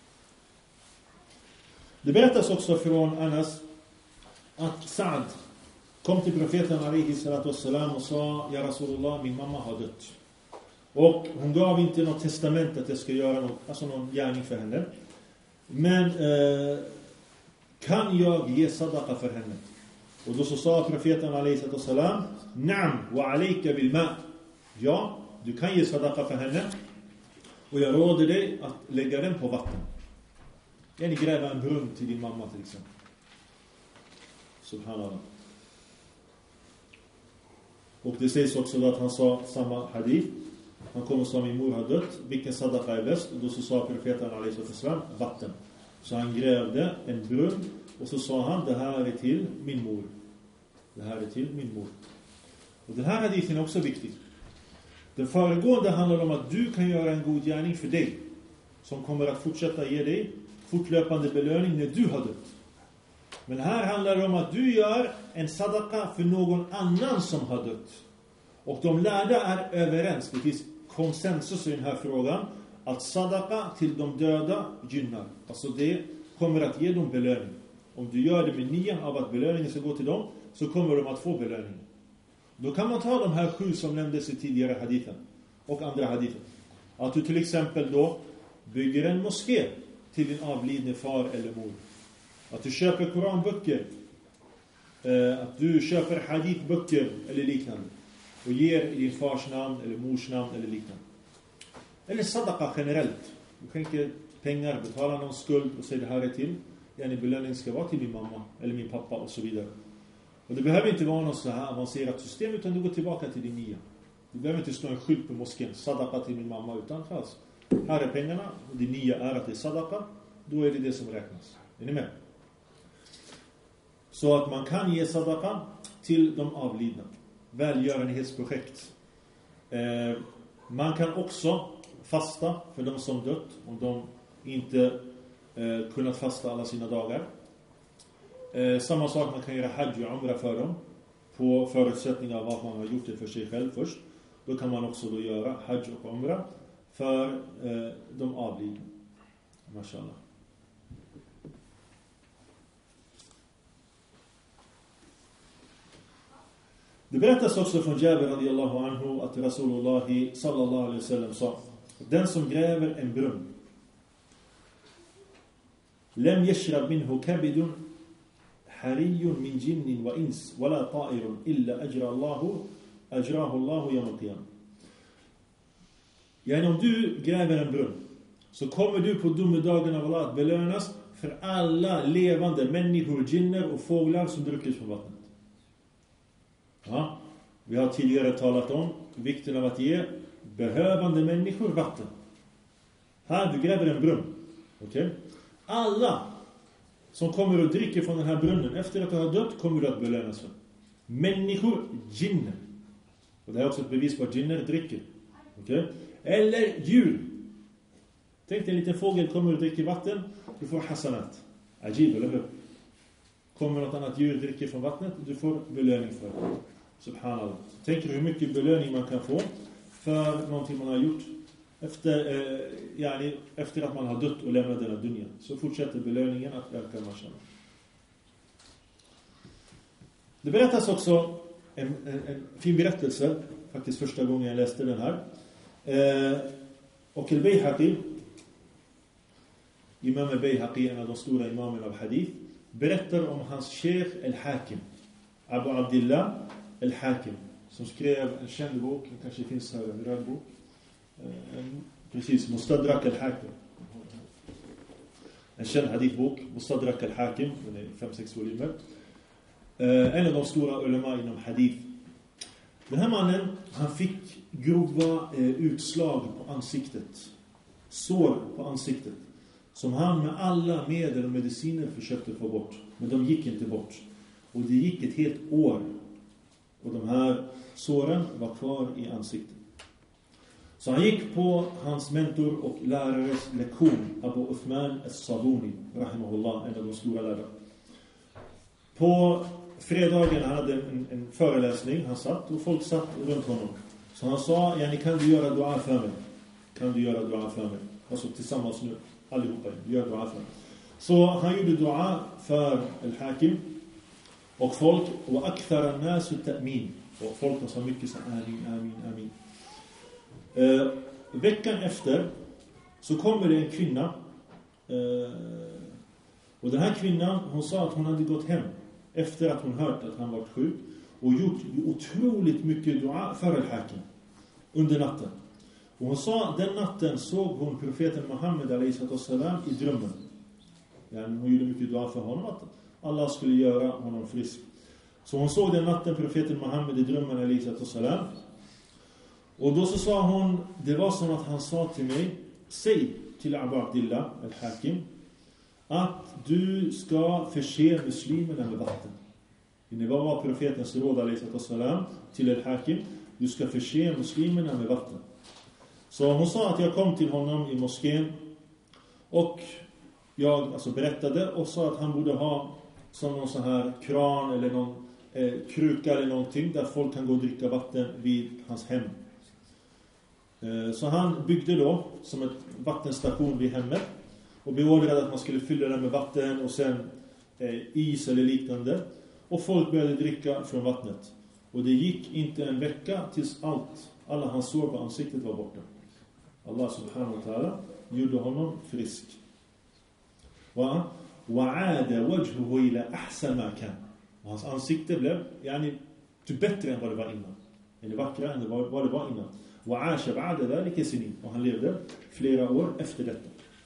Det berättas också från Anas att Sa'd kom till profeten alayhi salatu wassalam och sa: "Ja Rasulullah, min mamma har dött." Och hon gav inte något testament att jag ska göra något, alltså någon gärning för henne. Men eh, kan jag ge sadaqa för henne? Och då så sa profeten alayhi salatu wassalam: "Na'am wa alayka bil ma." Ja, du kan ge sadaqa för henne. Och jag råder dig att lägga den på vatten. Yani gräva en brunn till din mamma till exempel. Subhanallah. Och det sägs också att han sa samma hadith. Han kom och sa: "Min mor har dött. Vilken sadaqa är bäst?" Och då så sa profeten alayhi sallam: "Vatten." Så han grävde en brunn och så sa han: "Det här är till min mor. Det här är till min mor." Och den här hadithen är också viktig. Den föregående handlar om att du kan göra en god gärning för dig, som kommer att fortsätta ge dig fortlöpande belöning när du har dött. Men här handlar det om att du gör en sadaqa för någon annan som har dött. Och de lärda är överens. Det finns konsensus i den här frågan att sadaqa till de döda gynnar. Alltså det kommer att ge dem belöning. Om du gör det med nian av att belöningen ska gå till dem, så kommer de att få belöning. Då kan man ta de här sju som nämndes i tidigare hadithen och andra hadithen. Att du till exempel då bygger en moské till din avlidne far eller mor. Att du köper koranböcker. Att du köper hadithböcker eller liknande. Och ger i din fars namn eller mors namn eller liknande. Eller sadaqa generellt. Du skänker pengar, betalar någon skuld och säger: "Det här är till. Yani belöning ska vara till min mamma eller min pappa" och så vidare. Och det behöver inte vara något så här avancerat system, utan du går tillbaka till din nia. Du behöver inte stå en skylt på moskén: "Sadaqa till min mamma", utan fast. Här är pengarna och din nia är att det är sadaqa. Då är det det som räknas. Är ni med? Så att man kan ge sadaqa till de avlidna. Välgörenhetsprojekt. Eh, man kan också fasta för de som dött om de inte eh, kunnat fasta alla sina dagar. Eh, samma sak, man kan göra hajj och umra för dem på förutsättning av att man har gjort det för sig själv först. Då kan man också då göra hajj och umra för eh, de avlidna. Mashallah. Det berättas också från Jabir radiyallahu anhu att Rasulullah sallallahu alaihi wasallam sa: den som gräver en brunn, lem yashrab minhu kabidun hariyun min jinnin wa ins wala ta'irun illa ajra Allahu ajrahu Allahu yawm al-qiyamah. Ja, om du gräver en brunn så kommer du på domedagen av Allah att belönas för alla levande människor, jinner och fåglar som druckit från vattnet. Ja, vi har tidigare talat om vikten av att ge behövande människor vatten. Här, du gräver en brunn. Okej? Okay? Alla som kommer och dricker från den här brunnen efter att du har dött kommer du att belönas för. Människor, jinner. Och det är också ett bevis på att jinner dricker. Okej? Okay? Eller djur. Tänk dig en liten fågel kommer och dricker vatten. Du får hasanat. Ajib, eller hur? Kommer något annat djur dricker från vattnet, du får belöning för det. Subhanallah. Tänker du hur mycket belöning man kan få för någonting man har gjort efter, eh, yani, efter att man har dött och lämnat denna dunya. Så fortsätter belöningen att öka, mashallah. Det berättas också en, en, en fin berättelse, faktiskt första gången jag läste den här. Eh, och al-Bayhaqi, Imam al-Bayhaqi, en av de stora imamen av hadith, berättar om hans sheikh al-Hakim, Abu Abdillah al-Hakim, som skrev en känd bok, det kanske finns här en röd bok, en, precis, Mustadrak al-Hakim, en känd hadithbok, Mustadrak al-Hakim, den är fem sex volymer, en av de stora ulema inom hadith. Den här mannen, han fick grova eh, utslag på ansiktet, sår på ansiktet, som han med alla medel och mediciner försökte få bort. Men de gick inte bort. Och det gick ett helt år. Och de här såren var kvar i ansiktet. Så han gick på hans mentor och lärares lektion, Abu Uthman al-Sabuni, rahimahullah, en av de stora lärare. På fredagen han hade en, en föreläsning, han satt och folk satt runt honom. Så han sa, ja, ni kan du göra dua för mig? Kan du göra dua för mig? Alltså tillsammans nu. Allihopa, gör dua för. Så han gjorde dua för al-Hakim och folk, och akthara nasu ta'min, och folk sa mycket så amin, amin, amin. Eh, veckan efter så kommer det en kvinna, eh, och den här kvinnan, hon sa att hon hade gått hem efter att hon hört att han var sjuk och gjort otroligt mycket dua för al-Hakim under natten. Och hon sa, den natten såg hon profeten Muhammed alaihissalam i drömmen. Ja, hon gjorde mycket dua för honom att Allah skulle göra honom frisk. Så hon såg den natten profeten Muhammed i drömmen alaihissalam. Och då så sa hon, det var som att han sa till mig, säg till Abu Abdillah al-Hakim att du ska förse muslimerna med vatten. Det var profetens råd alaihissalam till al-Hakim, du ska förse muslimerna med vatten. Så hon sa att jag kom till honom i moskén och jag alltså berättade och sa att han borde ha som någon sån här kran eller någon eh, kruka eller någonting där folk kan gå och dricka vatten vid hans hem. Eh, så han byggde då som ett vattenstation vid hemmet och beordrade att man skulle fylla den med vatten och sen eh, is eller liknande. Och folk började dricka från vattnet. Och det gick inte en vecka tills allt, alla hans sår på ansiktet var borta. Allah subhanahu wa ta'ala gjorde honom frisk. Wa wa'ada wajhuhu ila ahsan ma kan. Hans ansikte blev yani bättre än vad det var innan. Eller vackrare än vad det var innan. Wa 'asha ba'da dhalika sinin. Och han levde flera år efter detta.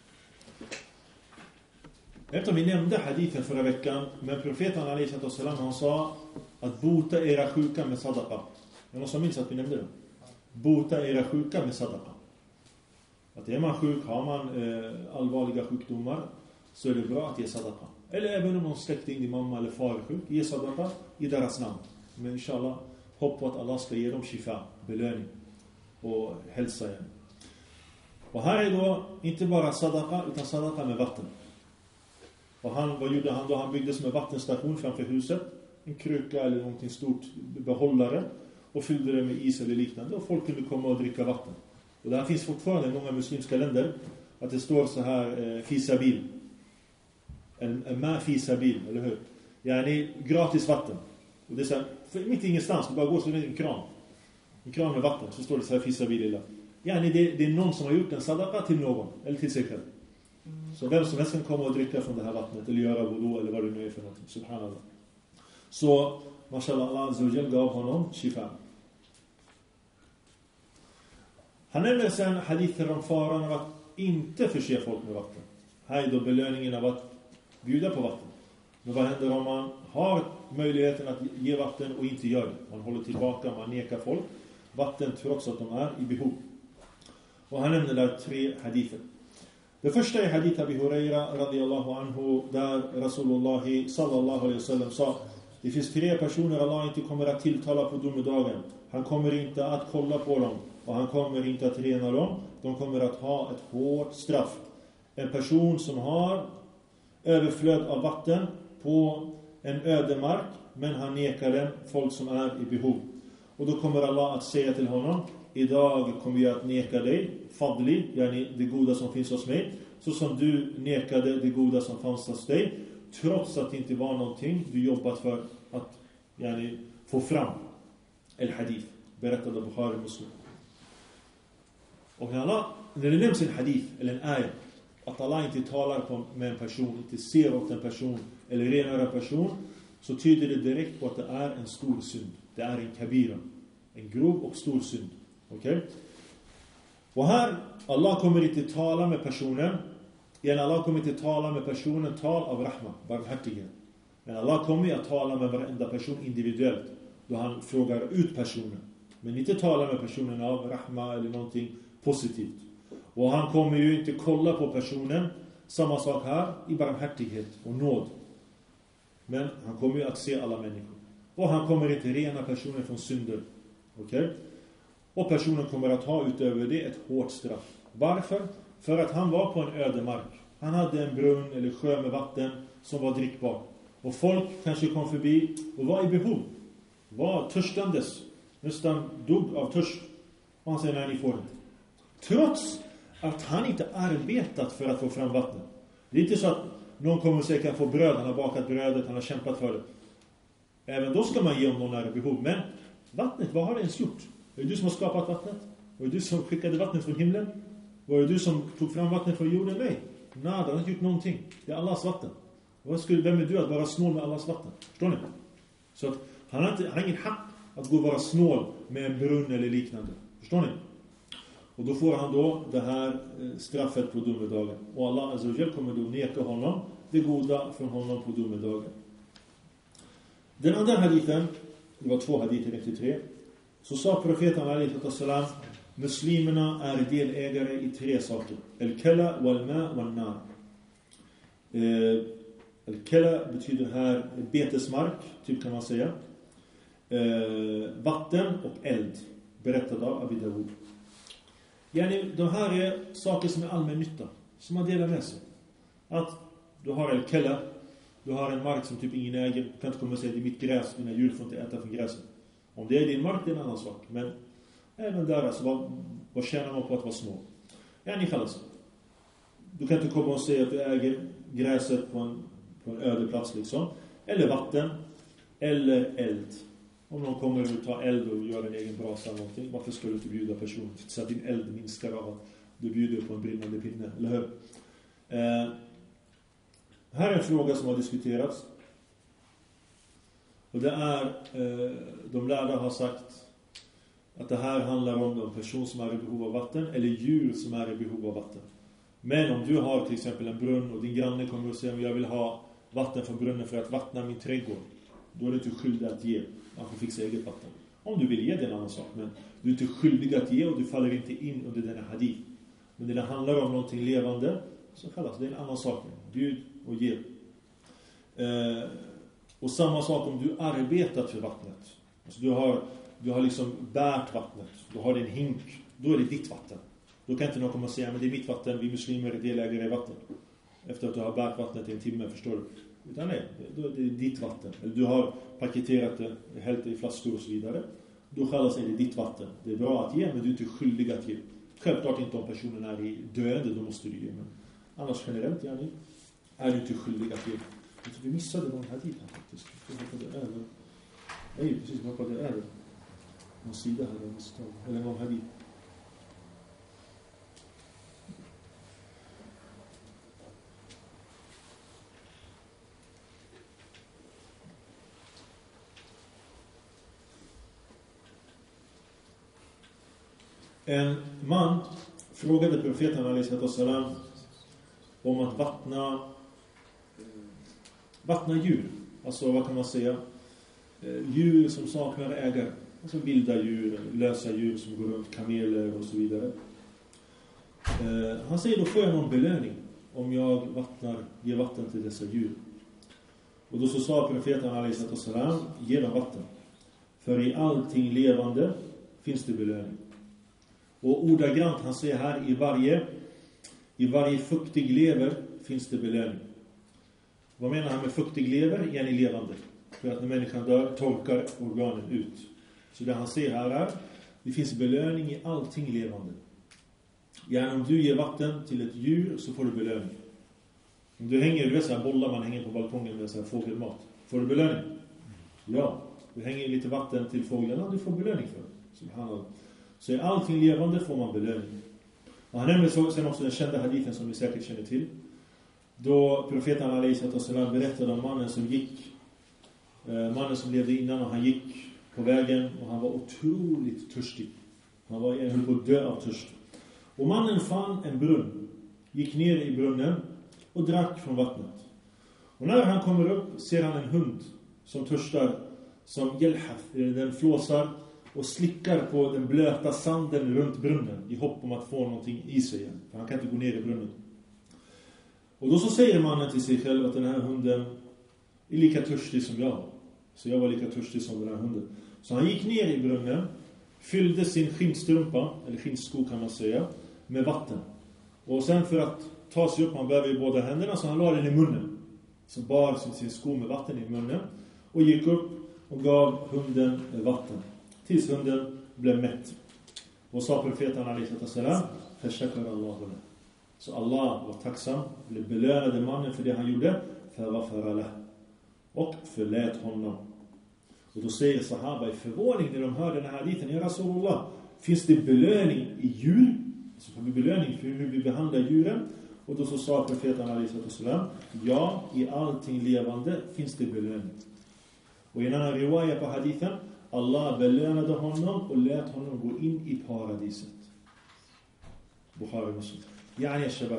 Eftersom vi nämnde hadithen förra veckan, men profeten alaihissalam, han sa att bota era sjuka med sadaqa. Jag måste minns att vi nämnde det. Bota era sjuka med sadaqa. Att är man sjuk, har man eh, allvarliga sjukdomar, så är det bra att ge sadaqa. Eller även om någon släkting, din mamma eller far är sjuk, ge sadaqa i deras namn. Men inshallah, hopp på att Allah ska ge dem shifa, belöning. och hälsa igen. Och här är då inte bara sadaqa utan sadaqa med vatten. Och han, vad gjorde han då? Han byggde som en vattenstation framför huset. En kruka eller någonting stort behållare. Och fyllde det med is eller liknande. Och folk kunde komma och dricka vatten. Och det här finns fortfarande i många muslimska länder. Att det står så här, eh, fisabil. En, en ma fisabil, eller hur? Yani gratis vatten. Och det är så här, för mitt ingenstans, du bara går så med en kran. En kran med vatten, så står det så här fisabil. Yani det, det är någon som har gjort en sadaqa till någon. Eller till sig själv. Så vem som helst kan komma och dricka från det här vattnet. Eller göra wudu eller vad det nu är för något. Subhanallah. Så, mashallah, Allah Azza wa Jal gav honom shifa. Han nämner sen hadither om faran av att inte förse folk med vatten. Här är då belöningen av att bjuda på vatten. Men vad händer om man har möjligheten att ge vatten och inte gör det? Man håller tillbaka, man nekar folk vatten trots att de är i behov. Och han nämner där tre hadither. Det första är hadith Abi Huraira radiyallahu anhu, där Rasulullah sallallahu alaihi wasallam sa: det finns tre personer Allah inte kommer att tilltala på domedagen. Han kommer inte att kolla på dem och han kommer inte att rena dem. De kommer att ha ett hårt straff. En person som har överflöd av vatten på en ödemark, men han nekar den folk som är i behov. Och då kommer Allah att säga till honom: idag kommer jag att neka dig fadli, yani det goda som finns hos mig, så som du nekade det goda som fanns hos dig, trots att det inte var någonting du jobbat för att yani, få fram. El-hadith, berättade Bukhari Muslim. Och när, Allah, när det nämns en hadith eller en ayah, att Allah inte talar på, med en person, inte ser åt en person eller renar en person, så tyder det direkt på att det är en stor synd. Det är en kabira, en grov och stor synd. Okej? Okay? Och här, Allah kommer inte tala med personen. Igen, Allah kommer inte tala med personen tal av rahma, barmhärtighet. Men Allah kommer att tala med varenda person individuellt, då han frågar ut personen. Men inte tala med personen av rahma eller någonting positivt. Och han kommer ju inte kolla på personen. Samma sak här i barmhärtighet och nåd. Men han kommer ju att se alla människor. Och han kommer inte rena personen från synder. Okej? Okay? Och personen kommer att ha utöver det ett hårt straff. Varför? För att han var på en ödemark. Han hade en brunn eller sjö med vatten som var drickbar. Och folk kanske kom förbi och var i behov. Var törstandes. Nästan dog av törst. Och han säger: nej, ni får inte. Trots att han inte arbetat för att få fram vatten. Det är inte så att någon kommer och säger: kan få bröd, han har bakat brödet, han har kämpat för det. Även då ska man ge om någon är i behov. Men vattnet, vad har det ens gjort? Var det du som har skapat vattnet? Var det du som skickade vattnet från himlen? Var det du som tog fram vattnet från jorden? Nej. Nej, det har inte gjort någonting. Det är Allahs vatten. Vad skulle, vem är du att vara snål med Allahs vatten? Förstår ni? Så att han har, inte, han har ingen hack att gå och vara snål med en brunn eller liknande. Förstår ni? Och då får han då det här straffet på domedagen. Och Allah Azza wa Jal kommer då neka honom det goda från honom på domedagen. Den andra hadithen, det var två hadither, inte tre. Så sa profeten alaihi salam: muslimerna är delägare i tre saker. El-kala, wal-ma, wal-nar. Eh, El-kala betyder här betesmark, typ kan man säga. Eh, vatten och eld. Berättad av Abi Dawud. Yani, de här är saker som är allmän nytta. Som man delar med sig. Att du har el-kala. Du har en mark som typ ingen äger. Du kan inte komma och säga: det är mitt gräs, mina djur får inte äta från gräset. Om det är din mark, det är en annan sak. Men även där, alltså, vad, vad tjänar man på att vara små? Ja, ni kallar sig. Du kan inte komma och säga att du äger gräset på en, på en öde plats liksom. Eller vatten. Eller eld. Om någon kommer och tar eld och gör en egen brasa eller någonting, varför ska du inte bjuda personen? Så att din eld minskar av att du bjuder på en brinnande pinne, eller hur? Eh, här är en fråga som har diskuterats. Och det är, eh, de lärda har sagt att det här handlar om en person som är i behov av vatten eller djur som är i behov av vatten. Men om du har till exempel en brunn och din granne kommer och säger: jag vill ha vatten från brunnen för att vattna min trädgård. Då är det inte skyldig att ge. Man får fixa eget vatten. Om du vill ge, det är en annan sak. Men du är inte skyldig att ge och du faller inte in under denna hadith. Men när det handlar om någonting levande så kallas det en annan sak. Bjud och ge. Eh, och samma sak om du arbetat för vattnet. Alltså du har, du har liksom bärt vattnet. Du har en hink då är det ditt vatten. Då kan inte någon komma och säga, men det är mitt vatten, vi muslimer är delägare i vatten. Efter att du har bärt vattnet i en timme, förstår du? Utan nej, då är det ditt vatten. Eller du har paketerat det, hällt det i flaskor och så vidare. Då kallas det ditt vatten. Det är bra att ge, men du är inte skyldig att ge. Självklart inte om personen är i döende, då måste du ge. Men annars generellt, yani, är du inte skyldig att ge. Jag tror vi missade någon här dit här faktiskt. Jag hoppade över. Nej, precis, jag hoppade över. Någon sida här, misstag. Eller någon här dit. En man frågade profeten alaihi salam om att vattna vattna djur. Alltså vad kan man säga? Djur som saknar ägare. Alltså vilda djur, lösa djur som går runt, kameler och så vidare. Han säger, då får jag någon belöning om jag vattnar, ger vatten till dessa djur. Och då så sa profeten alaihi salam, ge dem vatten. För i allting levande finns det belöning. Och ordagrant, han säger här, i varje, i varje fuktig lever finns det belöning. Vad menar han med fuktig lever? Igen i levande. För att när människan dör torkar organen ut. Så det han säger här är, det finns belöning i allting levande. Gärna om du ger vatten till ett djur så får du belöning. Om du hänger, du vet så här bollar man hänger på balkongen med så här fågelmat. Får du belöning? Ja. Du hänger lite vatten till fåglarna, du får belöning för det. Subhanallah. Så i allting levande får man belöning. Och han nämnde så, sen också den kända hadithen som vi säkert känner till. Då profeten alaihi salam berättade om mannen som gick. Eh, mannen som levde innan och han gick på vägen och han var otroligt törstig. Han var höll på att dö av törst. Och mannen fann en brunn. Gick ner i brunnen och drack från vattnet. Och när han kommer upp ser han en hund som törstar, som jelhaf, den flåsar och slickar på den blöta sanden runt brunnen i hopp om att få någonting i sig igen. För han kan inte gå ner i brunnen. Och då så säger mannen till sig själv att den här hunden är lika törstig som jag var. Så jag var lika törstig som den här hunden. Så han gick ner i brunnen, fyllde sin skinnstrumpa, eller skinnsko kan man säga, med vatten. Och sen för att ta sig upp, han behöver ju båda händerna, så han la den i munnen. Så bar sin, sin sko med vatten i munnen och gick upp och gav hunden vatten. Tills hunden blev mätt. Och sa profeten alaihi salam, fashakara Allah. Så Allah var tacksam, blev belönade mannen för det han gjorde, för och förlät honom. Och då säger sahaba i förvåning när de hör den här hadithen, ja Rasulullah, finns det belöning i djur? Så får vi belöning för hur vi behandlar djuren. Och då så sa profeten alaihi salam, ja, i allting levande finns det belöning. Och i en annan riwaya på hadithen, Allah belönade honom och lät honom gå in i paradiset. Bukhari Muslim. Yani shabab.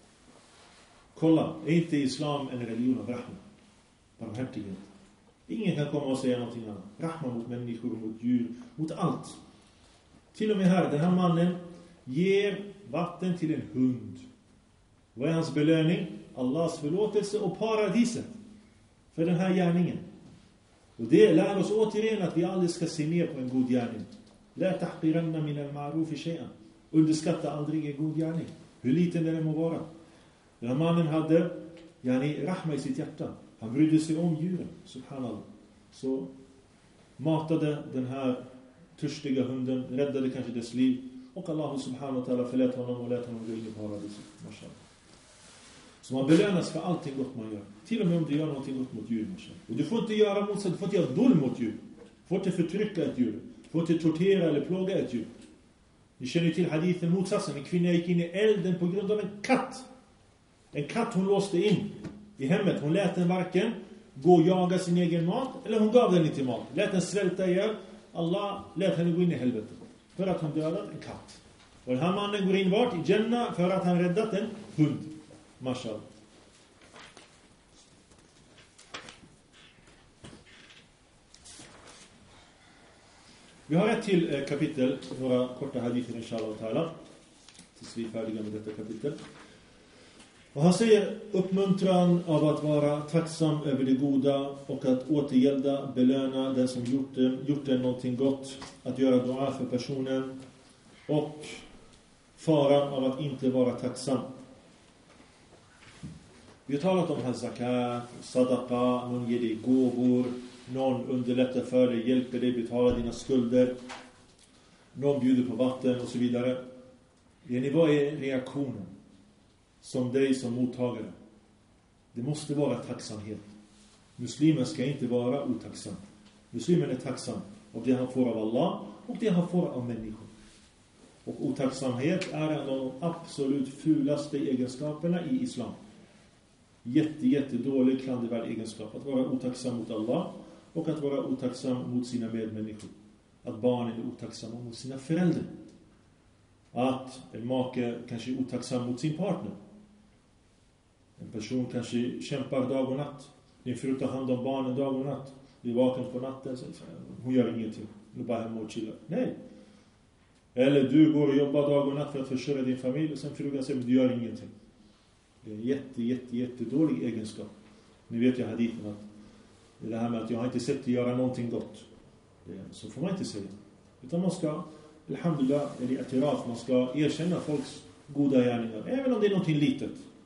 Kolla, är inte islam en religion av rahma? Barmhärtighet. Ingen kan komma och säga någonting annat. Rahma mot människor, mot djur, mot allt. Till och med här, den här mannen ger vatten till en hund. Vad är hans belöning? Allahs förlåtelse och paradiset. För den här gärningen. Och det lär oss återigen att vi aldrig ska se ner på en god gärning. La tahqiranna min al-ma'ruf shay'an. Underskatta aldrig en god gärning. Hur liten den må vara. Den här mannen hade yani, rahma i sitt hjärta. Han brydde sig om djuren. Subhanallah. Så matade den här törstiga hunden. Räddade kanske dess liv. Och Allah subhanahu wa ta'ala förlät honom och lät honom gå in i paradiset. Mashallah. Så man belönas för allting gott man gör. Till och med om du gör någonting gott mot djur. Och du får inte göra motsatt. Du får inte göra dål mot djur. Du får inte förtrycka ett djur. Du får inte tortera eller plåga ett djur. Ni känner till hadithen motsatsen. En kvinna gick in i elden på grund av en katt. En katt hon låste in i hemmet. Hon lät den varken gå och jaga sin egen mat. Eller hon gav den inte mat. Lät den svälta ihjäl. Allah lät henne gå in i helvetet. För att hon dödat en katt. Och den här mannen går in vart? I Jannah för att han räddat en hund. Mashallah. Vi har ett till eh, kapitel, några korta hadither inshallah ta'ala, tills vi är färdiga med detta kapitel. Och han säger uppmuntran av att vara tacksam över det goda och att återgälda, belöna den som gjort, den, gjort den någonting gott, att göra dua för personen och faran av att inte vara tacksam. Vi har talat om här zakat, sadaqa, någon ger dig gåvor, någon underlättar för dig, hjälper dig betala dina skulder, någon bjuder på vatten och så vidare. Vad är reaktionen som dig som mottagare? Det måste vara tacksamhet. Muslimen ska inte vara otacksam. Muslimen är tacksam av det han får av Allah och det han får av människor. Och otacksamhet är en av de absolut fulaste egenskaperna i islam. Jätte, jätte dålig klandervärd egenskap. Att vara otacksam mot Allah och att vara otacksam mot sina medmänniskor. Att barnen är otacksamma mot sina föräldrar. Att en make kanske är otacksam mot sin partner. En person kanske kämpar dag och natt. Din fru tar hand om barnen dag och natt. Du är vaken på natten. Hon gör ingenting. Du är bara hemma och chillar. Nej. Eller du går och jobbar dag och natt för att försörja din familj. Och sen frugan säger att du gör ingenting. Det är en jätte, jätte, jätte dålig egenskap. Ni vet ju hadithen att det här med att jag har inte sett dig göra någonting gott. Det, så får man inte säga. Utan man ska, alhamdulillah, eller atiraf, man ska erkänna folks goda gärningar. Även om det är någonting litet.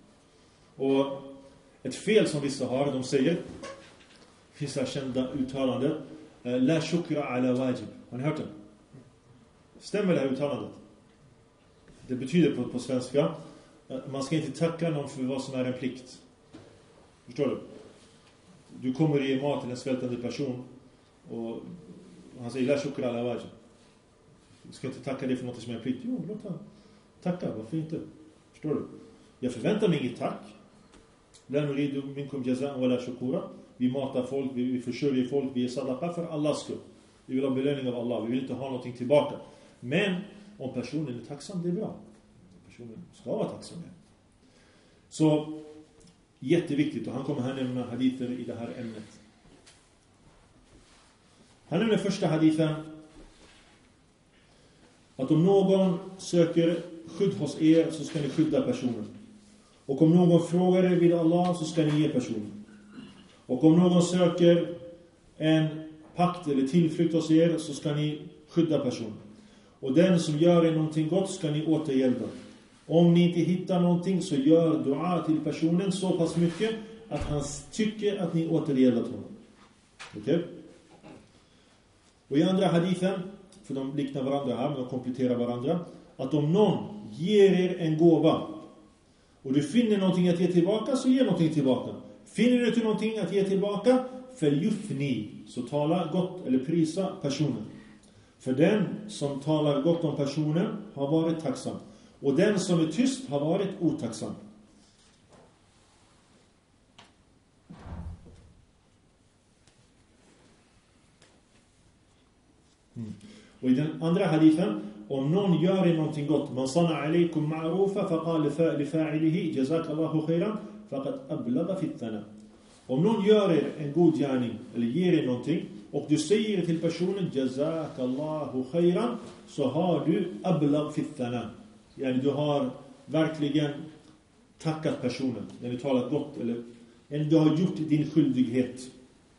Och ett fel som vissa har, de säger, finns det kända uttalanden, la shukra ala wajib. Har ni hört det? Stämmer det här uttalandet? Det betyder på, på svenska, man ska inte tacka någon för vad som är en plikt. Förstår du? Du kommer ge mat till en svältande person och han säger la shukra ala wajib. Du ska inte tacka dig för något som är en plikt. Jo, låt han tacka, varför inte? Förstår du? Jag förväntar mig inget tack. La nuridu minkum jazaan wala shukura. Vi matar folk, vi, vi försörjer folk, vi är sadaqa för Allahs skull. Vi vill ha belöning av Allah, vi vill inte ha någonting tillbaka. Men om personen är tacksam, det är bra. Personen ska vara tacksam. Så jätteviktigt, och han kommer här nämna hadither i det här ämnet. Han nämner första hadithen att om någon söker skydd hos er så ska ni skydda personen. Och om någon frågar er vid Allah så ska ni ge personen. Och om någon söker en pakt eller tillflykt hos er så ska ni skydda personen. Och den som gör er någonting gott ska ni återgälda. Om ni inte hittar någonting så gör dua till personen så pass mycket att han tycker att ni återgäldat honom. Okej? Okay? Och i andra hadithen, för de liknar varandra här men de kompletterar varandra, att om någon ger er en gåva och du finner någonting att ge tillbaka så ge någonting tillbaka. Finner du inte någonting att ge tillbaka, förjufni, så tala gott eller prisa personen. För den som talar gott om personen har varit tacksam. Och den som är tyst har varit otacksam. Mm. Och i den andra hadithen, om någon gör någonting gott, man sana alaikum ma'rufa faqal li fa'ilihi jazakallahu khairan faqad ablagha fi thana. Om någon gör er en god gärning eller ger er någonting och du säger till personen jazakallahu khairan, så har du ablagh fi thana. Yani du har verkligen tackat personen när du talat gott, eller du har gjort din skyldighet.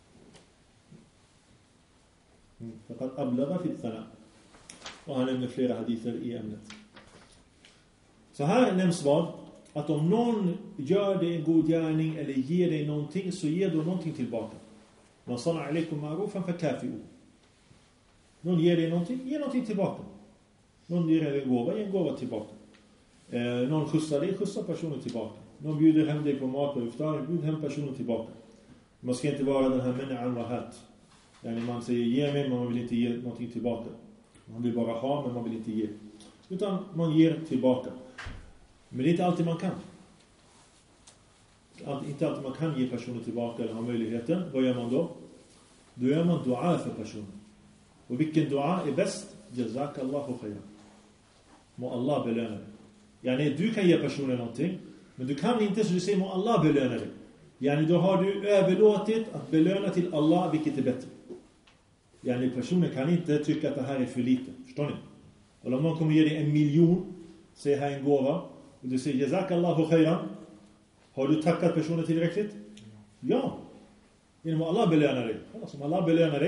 Faqad ablagha fi thana. Och han nämner flera hadither i ämnet. Så här nämns vad? Att om någon gör dig en god gärning eller ger dig någonting, så ger du någonting tillbaka. Man sana alaikum ma'rufan fakafi'u. Någon ger dig någonting, ge någonting tillbaka. Någon ger dig en gåva, ge en gåva tillbaka. Eh, någon skjutsar dig, skjutsar personen tillbaka. Någon bjuder hem dig på mat och iftar, bjuder hem personen tillbaka. Man ska inte vara den här människan var hat. Yani man säger ge mig, men man vill inte ge någonting tillbaka. Man vill bara ha, men man vill inte ge. Utan man ger tillbaka. Men det är inte alltid man kan. Inte alltid man kan ge personen tillbaka eller ha möjligheten. Vad gör man då? Då gör man dua för personen. Och vilken dua är bäst? Jazakallahu khairan. Må Allah belöna dig. Yani du kan ge personen någonting, men du kan inte, så du säger må Allah belöna dig. Yani då har du överlåtit att belöna till Allah, vilket är bättre. Yani personen kan inte tycka att det här är för lite. Förstår ni? Eller om någon kommer ge dig en miljon, säger här en gåva, och du säger jazakallahu khairan, har du tackat personen tillräckligt? Ja. Genom Allah belönar dig. Alltså, om Allah belönar dig,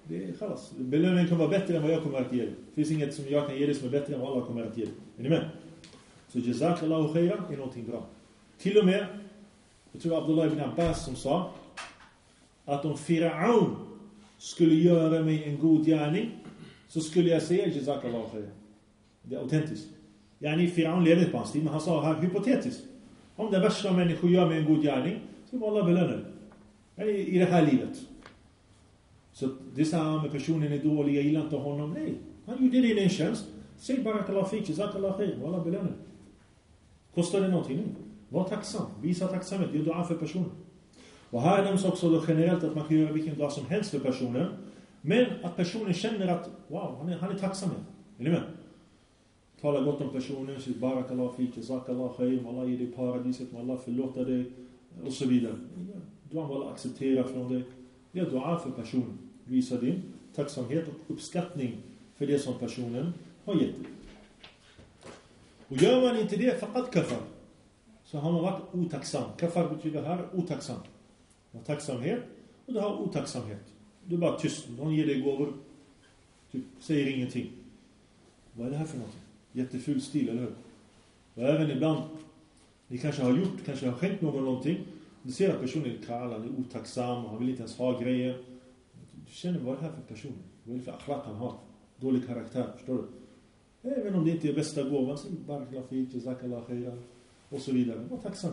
Det är chalas. Belöningen kan vara bättre än vad jag kommer att ge dig. Det finns inget som jag kan ge dig som är bättre än vad Allah kommer att ge dig. Är ni med? Så jazakallahu khairan är någonting bra. Till och med, jag tror Abdullah ibn Abbas som sa att om Firaun skulle göra mig en god gärning så skulle jag säga jazakallahu khairan. Det är autentiskt. Yani Firaun levde på hans tid, men han sa här hypotetiskt. Om den värsta människor gör mig en god gärning så må Allah belöna det. I det här livet. Så det är så här med personen är dålig, jag gillar inte honom. Nej, han gjorde det i en tjänst. Säg barakallahu fik, jazakallahu khair, Allah belöna. Kostar det någonting nu? Var tacksam, visa tacksamhet, det är dua för personen. Och här nämns också då generellt att man kan göra vilken dua som helst för personen. Men att personen känner att, wow, han är, han är tacksam. Är ni med? Tala gott om personen, säg barakallahu fik, jazakallahu khair, Allah ger dig paradiset, Allah förlåter dig och så vidare. Dua må Allah acceptera från dig. Det är dua för personen. Visa din tacksamhet och uppskattning för det som personen har gett dig. Och gör man inte det, faqad kafar, så har man varit otacksam. Kafar betyder här otacksam. Du har tacksamhet och du har otacksamhet. Du är bara tyst. Någon ger dig gåvor. Du säger ingenting. Vad är det här för något? Jätteful stil, eller hur? Och även ibland, ni kanske har gjort, kanske har skänkt någon någonting. Du ser att personen är kall, han är otacksam och han vill inte ens ha grejer. Du känner, vad är det här för person? Vad är det för akhlaq han har? Dålig karaktär, förstår du? Även om det inte är bästa gåvan, så barakallahu fik, jazakallahu khairan och så vidare. Var tacksam.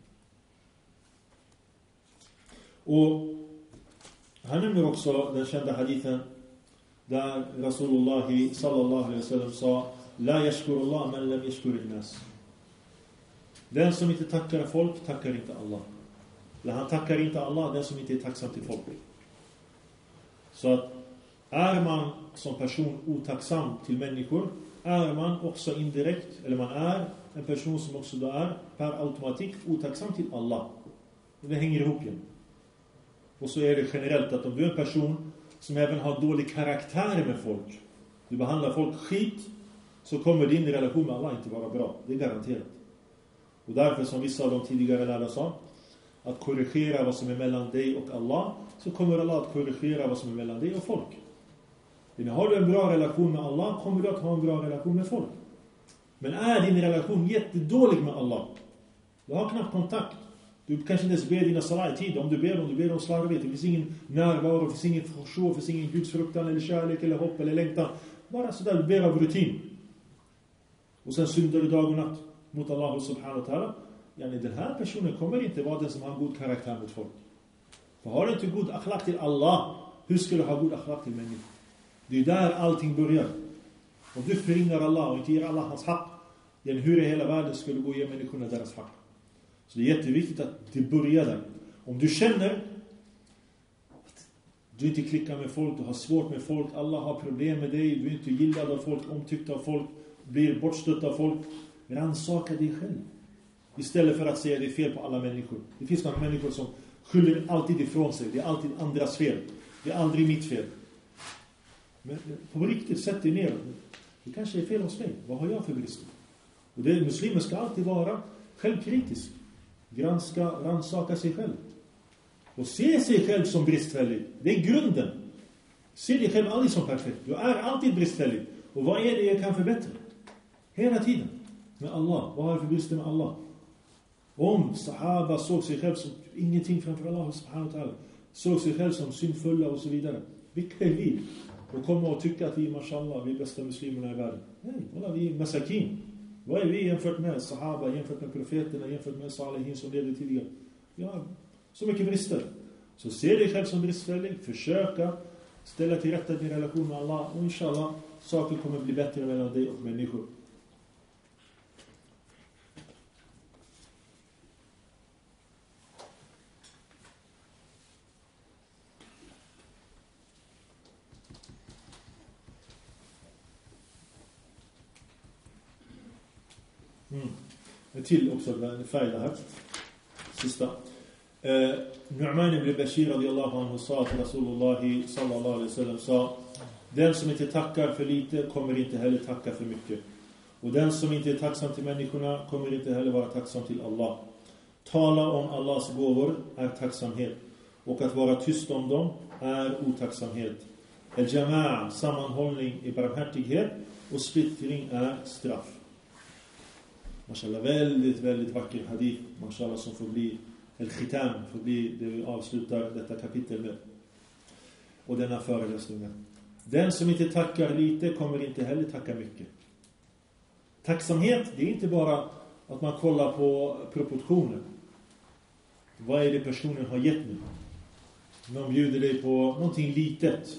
Och han nämner också den kända hadithen där Rasulullah sallallahu alaihi wasallam sa: La yashkurullah man lam yashkurin nas. Den som inte tackar folk tackar inte Allah. Eller han tackar inte Allah, den som inte är tacksam till folk. Så att är man som person otacksam till människor, är man också indirekt, eller man är en person som också då är per automatik otacksam till Allah. Och det hänger ihop igen. Och så är det generellt att om du är en person som även har dålig karaktär med folk, du behandlar folk skit, så kommer din relation med Allah inte vara bra. Det är garanterat. Och därför, som vissa av de tidigare lärda sa, att korrigera vad som är mellan dig och Allah, så kommer Allah att korrigera vad som är mellan dig och folk. Men har du en bra relation med Allah, kommer du att ha en bra relation med folk. Men är din relation jättedålig med Allah, du har knappt kontakt, du kanske inte ens ber dina salat i tid, om du ber om du ber om slarvigt, det finns ingen närvaro, det finns ingen khushu, det finns ingen gudsfruktan eller kärlek eller hopp eller längtan, bara sådär du ber av rutin. Och sen syndar du dag och natt mot Allah subhanahu wa ta'ala. Yani den här personen kommer inte vara den som har god karaktär mot folk. För har du inte god akhlaq till Allah, hur ska du ha god akhlaq till människor? Det är där allting börjar. Om du förringar Allah och inte ger Allah hans haq, yani hur i hela världen skulle gå och ge människorna deras haq? Så det är jätteviktigt att det börjar där. Om du känner att du inte klickar med folk, du har svårt med folk, alla har problem med dig, du är inte gillad av folk, omtyckt av folk, blir bortstött av folk, rannsaka dig själv. Istället för att säga det är fel på alla människor. Det finns några människor som skyller alltid ifrån sig. Det är alltid andras fel. Det är aldrig mitt fel. Men på riktigt, sätt dig ner. Det kanske är fel hos mig. Vad har jag för brister? Och det, muslimer ska alltid vara självkritisk. Granska, rannsaka sig själv. Och se sig själv som bristfällig. Det är grunden. Se dig själv aldrig som perfekt. Du är alltid bristfällig. Och vad är det jag kan förbättra? Hela tiden. Med Allah. Vad har jag för brister med Allah? Om sahaba såg sig själv som ingenting framför Allah subhanahu wa ta'ala, såg sig själv som syndfulla och så vidare. Vilka är vi? Och kommer och tycka att vi, mashallah, vi är bästa muslimerna i världen. Nej, alla vi är masakin. Vad är vi jämfört med sahaba, jämfört med profeterna, jämfört med salihin som levde tidigare? Ja, så mycket brister. Så se dig själv som bristfällig, försöka ställa till rätta din relation med Allah, och inshallah, saker kommer bli bättre mellan dig och människor. Mm. En till också, en färg här. Sista. Eh, Nu'man ibn Bashir radiyallahu anhu sa till Rasulullah sallallahu alaihi wasallam sa: den som inte tackar för lite kommer inte heller tacka för mycket. Och den som inte är tacksam till människorna kommer inte heller vara tacksam till Allah. Tala om Allahs gåvor är tacksamhet. Och att vara tyst om dem är otacksamhet. El-jama'a, sammanhållning i barmhärtighet, och splittring är straff. Mashallah, väldigt, väldigt vacker hadith, mashallah, som får bli el-khitam, får bli det vi avslutar detta kapitel med. Och denna föreläsningen. Den som inte tackar lite kommer inte heller tacka mycket. Tacksamhet, det är inte bara att man kollar på proportioner. Vad är det personen har gett mig? Någon bjuder dig på någonting litet.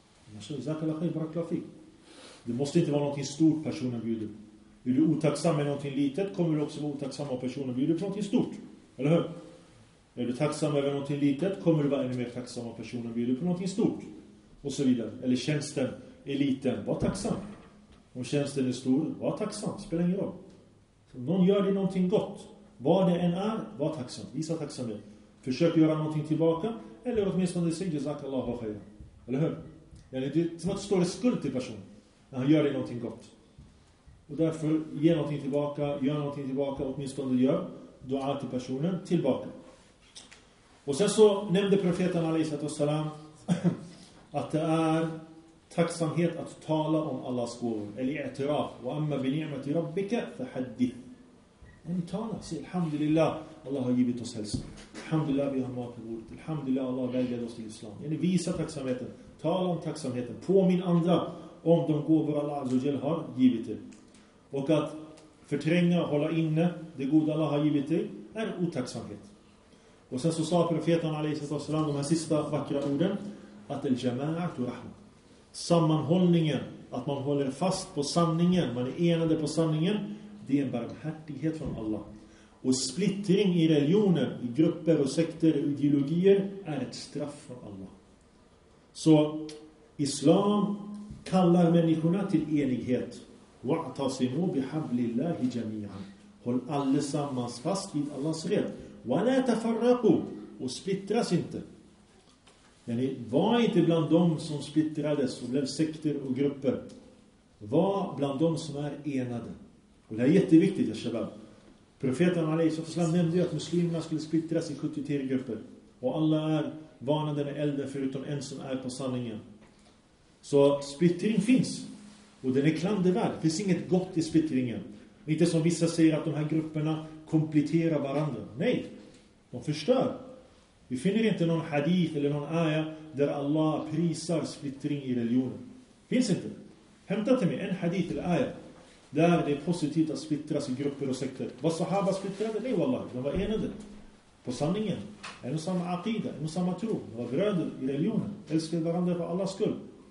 Det måste inte vara någonting stort personen bjuder. Är du otacksam med någonting litet, kommer du också vara otacksam om personen bjuder på någonting stort. Eller hur? Är du tacksam över någonting litet, kommer du vara ännu mer tacksam om personen bjuder på någonting stort. Och så vidare. Eller tjänsten är liten, var tacksam. Om tjänsten är stor, var tacksam. Spelar ingen roll. Så om någon gör dig någonting gott, vad det än är, var tacksam. Visa tacksamhet. Försök göra någonting tillbaka, eller åtminstone säg jazakallahu khairan. Eller hur? Det är som att det står i skuld till personen när han gör dig någonting gott. Och därför ge någonting tillbaka, gör någonting tillbaka, åtminstone gör dua till personen tillbaka. Och sen så nämnde profeten alaihi salam att det är tacksamhet att tala om Allahs gåvor. Eller i'tiraf. Wa amma bi ni'mati rabbika fahaddith. Men tala, säg alhamdulillah, Allah har givit oss hälsa. Alhamdulillah, vi har mat på bordet. Alhamdulillah, Allah väljer oss till islam. Yani visa tacksamheten. Tala om tacksamheten. Påminn andra om de gåvor Allah azza wa jalla har givit dig. Och att förtränga, hålla inne det goda Allah har givit dig är otacksamhet. Och sen så sa profeten alaihi salam de här sista vackra orden att el-jama'atu rahma. Sammanhållningen, att man håller fast på sanningen, man är enade på sanningen, det är en barmhärtighet från Allah. Och splittring i religioner, i grupper och sekter och ideologier är ett straff från Allah. Så islam kallar människorna till enighet. Wa'tasimu bihablillahi jami'an. Håll allesammans fast vid Allahs rätt. Wa la tafarraqu. Och splittras inte. Men var inte bland dem som splittrades och blev sekter och grupper. Var bland dem som är enade. Och det är jätteviktigt, jag shabab. Profeten alaihi salam nämnde att muslimerna skulle splittras i sjuttiotre grupper. Och alla är vanade med elden förutom en som är på sanningen. Så splittring finns. Och den är klandervärd. Det finns inget gott i splittringen. Inte som vissa säger att de här grupperna kompletterar varandra. Nej, de förstör. Vi finner inte någon hadith eller någon ayah där Allah prisar splittring i religionen. Finns inte. Hämta till mig en hadith eller ayah där det är positivt att splittras i grupper och sekter. Var sahaba splittrade? Nej, wallah. De var enade på sanningen. En och samma aqida, en och samma tro. De var bröder i religionen. Älskade varandra för Allahs skull.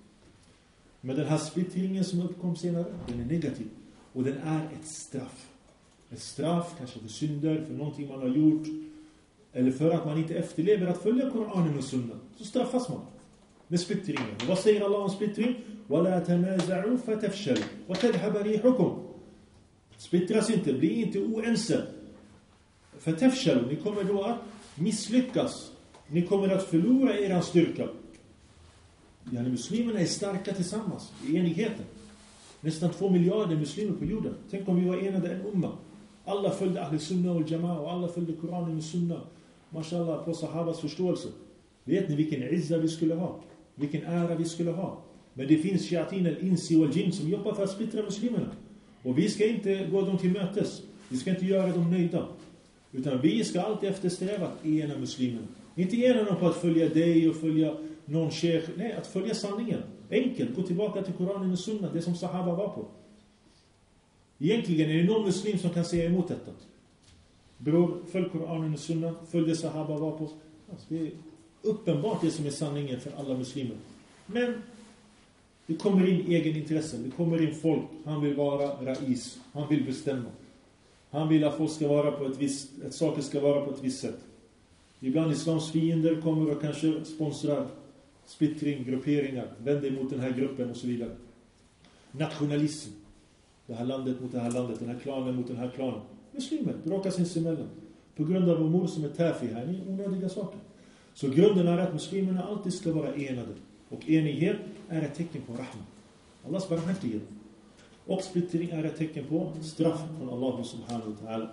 Men den här splittringen som uppkom senare, den är negativ. Och den är ett straff. Ett straff kanske för synder, för någonting man har gjort. Eller för att man inte efterlever att följa Koranen och Sunna. Så straffas man med splittringen. Och vad säger Allah om splittring? وَلَا تَنَازَعُوا فَتَفْشَلُوا وَتَذْهَبَ رِيحُكُمْ. Splittras inte, bli inte oense. فَتَفْشَلُوا. Ni kommer då att misslyckas. Ni kommer att förlora er styrka. Ja, muslimerna är starka tillsammans i enigheten. Nästan två miljarder muslimer på jorden. Tänk om vi var enade en umma. Alla följde Ahl Sunna och Jama'a och alla följde Koranen och Sunna. Mashallah, på sahabas förståelse. Vet ni vilken izza vi skulle ha? Vilken ära vi skulle ha? Men det finns shayatin al-insi och al-jinn som jobbar för att splittra muslimerna. Och vi ska inte gå dem till mötes. Vi ska inte göra dem nöjda. Utan vi ska alltid eftersträva att ena muslimerna. Inte ena dem på att följa dig och följa någon sheikh. Nej, att följa sanningen. Enkelt, gå tillbaka till Koranen och Sunna. Det som sahaba var på. Egentligen är det någon muslim som kan säga emot detta. Bror, följ Koranen och Sunna. Följ det sahaba var på. Alltså, det är uppenbart det som är sanningen för alla muslimer. Men det kommer in egenintressen. Det kommer in folk. Han vill vara rais. Han vill bestämma. Han vill att folk ska vara på ett visst, att saker ska vara på ett visst sätt. Ibland islams fiender kommer och kanske sponsrar splittring, grupperingar, vänder mot den här gruppen och så vidare. Nationalism. Det här landet mot det här landet, den här klanen mot den här klanen. Muslimer bråkar sinsemellan. På grund av umur som är tafi här, är onödiga saker. Så grunden är att muslimerna alltid ska vara enade. Och enighet är ett tecken på rahma. Allahs barmhärtighet. Och splittring är ett tecken på straff från Allah subhanahu wa ta'ala.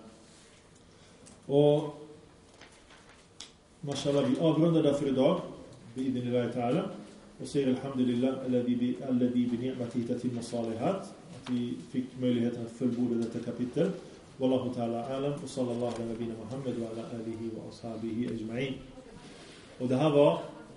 Och mashallah, vi avrundar därför idag. Bi'idhnillahi ta'ala. och säger alhamdulillah alladhi alladhi bi ni'matihi tatimmu salihat, att vi fick möjligheten att fullborda detta kapitel. Wallahu ta'ala alam och sallallahu ala nabina Muhammad wa ala alihi wa ashabihi ajma'in. Och det här var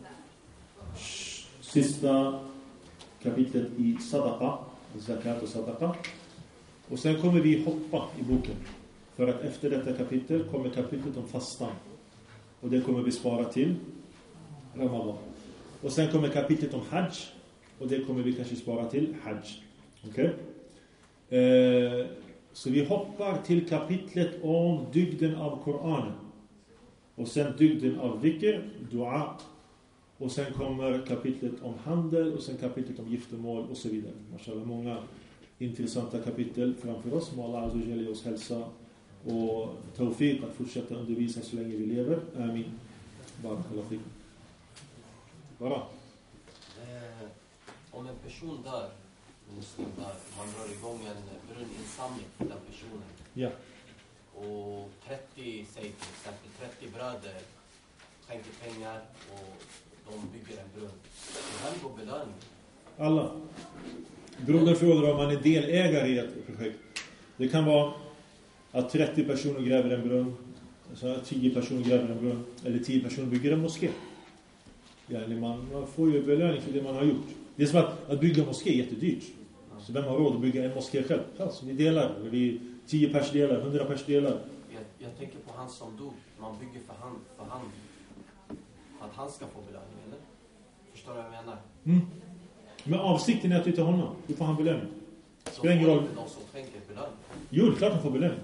sista kapitlet i sadaqa, zakat och sadaqa. Och sen kommer vi hoppa i boken. För att efter detta kapitel kommer kapitlet om fastan. Och det kommer vi spara till Ramadan. Och sen kommer kapitlet om hajj. Och det kommer vi kanske spara till hajj. Okej? Okay? Eh, så vi hoppar till kapitlet om dygden av Koranen. Och sen dygden av dhikr, dua. Och sen kommer kapitlet om handel. Och sen kapitlet om giftermål och så vidare. Mashallah, många intressanta kapitel framför oss. Må Allah azza wa jalla ge oss hälsa och tawfiq att fortsätta undervisa så länge vi lever. Amin. Barakallahu fikum. Bara. Eh, om en person dör, en muslim dör, man drar igång en brunninsamling för den personen. Ja. Och trettio, säg till exempel trettio bröder skänker pengar och de bygger en brunn. Det här går belöning. Alla. Broder frågar om man är delägare i ett projekt. Det kan vara att trettio personer gräver en brunn, så tio personer gräver en brunn, eller tio personer bygger en moské. Ja, man, man får ju belöning för det man har gjort. Det är som att, att bygga en moské är jättedyrt. Så vem har råd att bygga en moské själv? Alltså, vi delar, vi tio pers delar, hundra pers delar. Jag, jag tänker på han som dog. Man bygger för han, för han. Att han ska få belöning, eller? Förstår du vad jag menar? Mm. Men avsikten är att du tar honom. Du får han belöning. Spelar ingen roll. De som skänker belöning. Jo, det är klart han får belöning.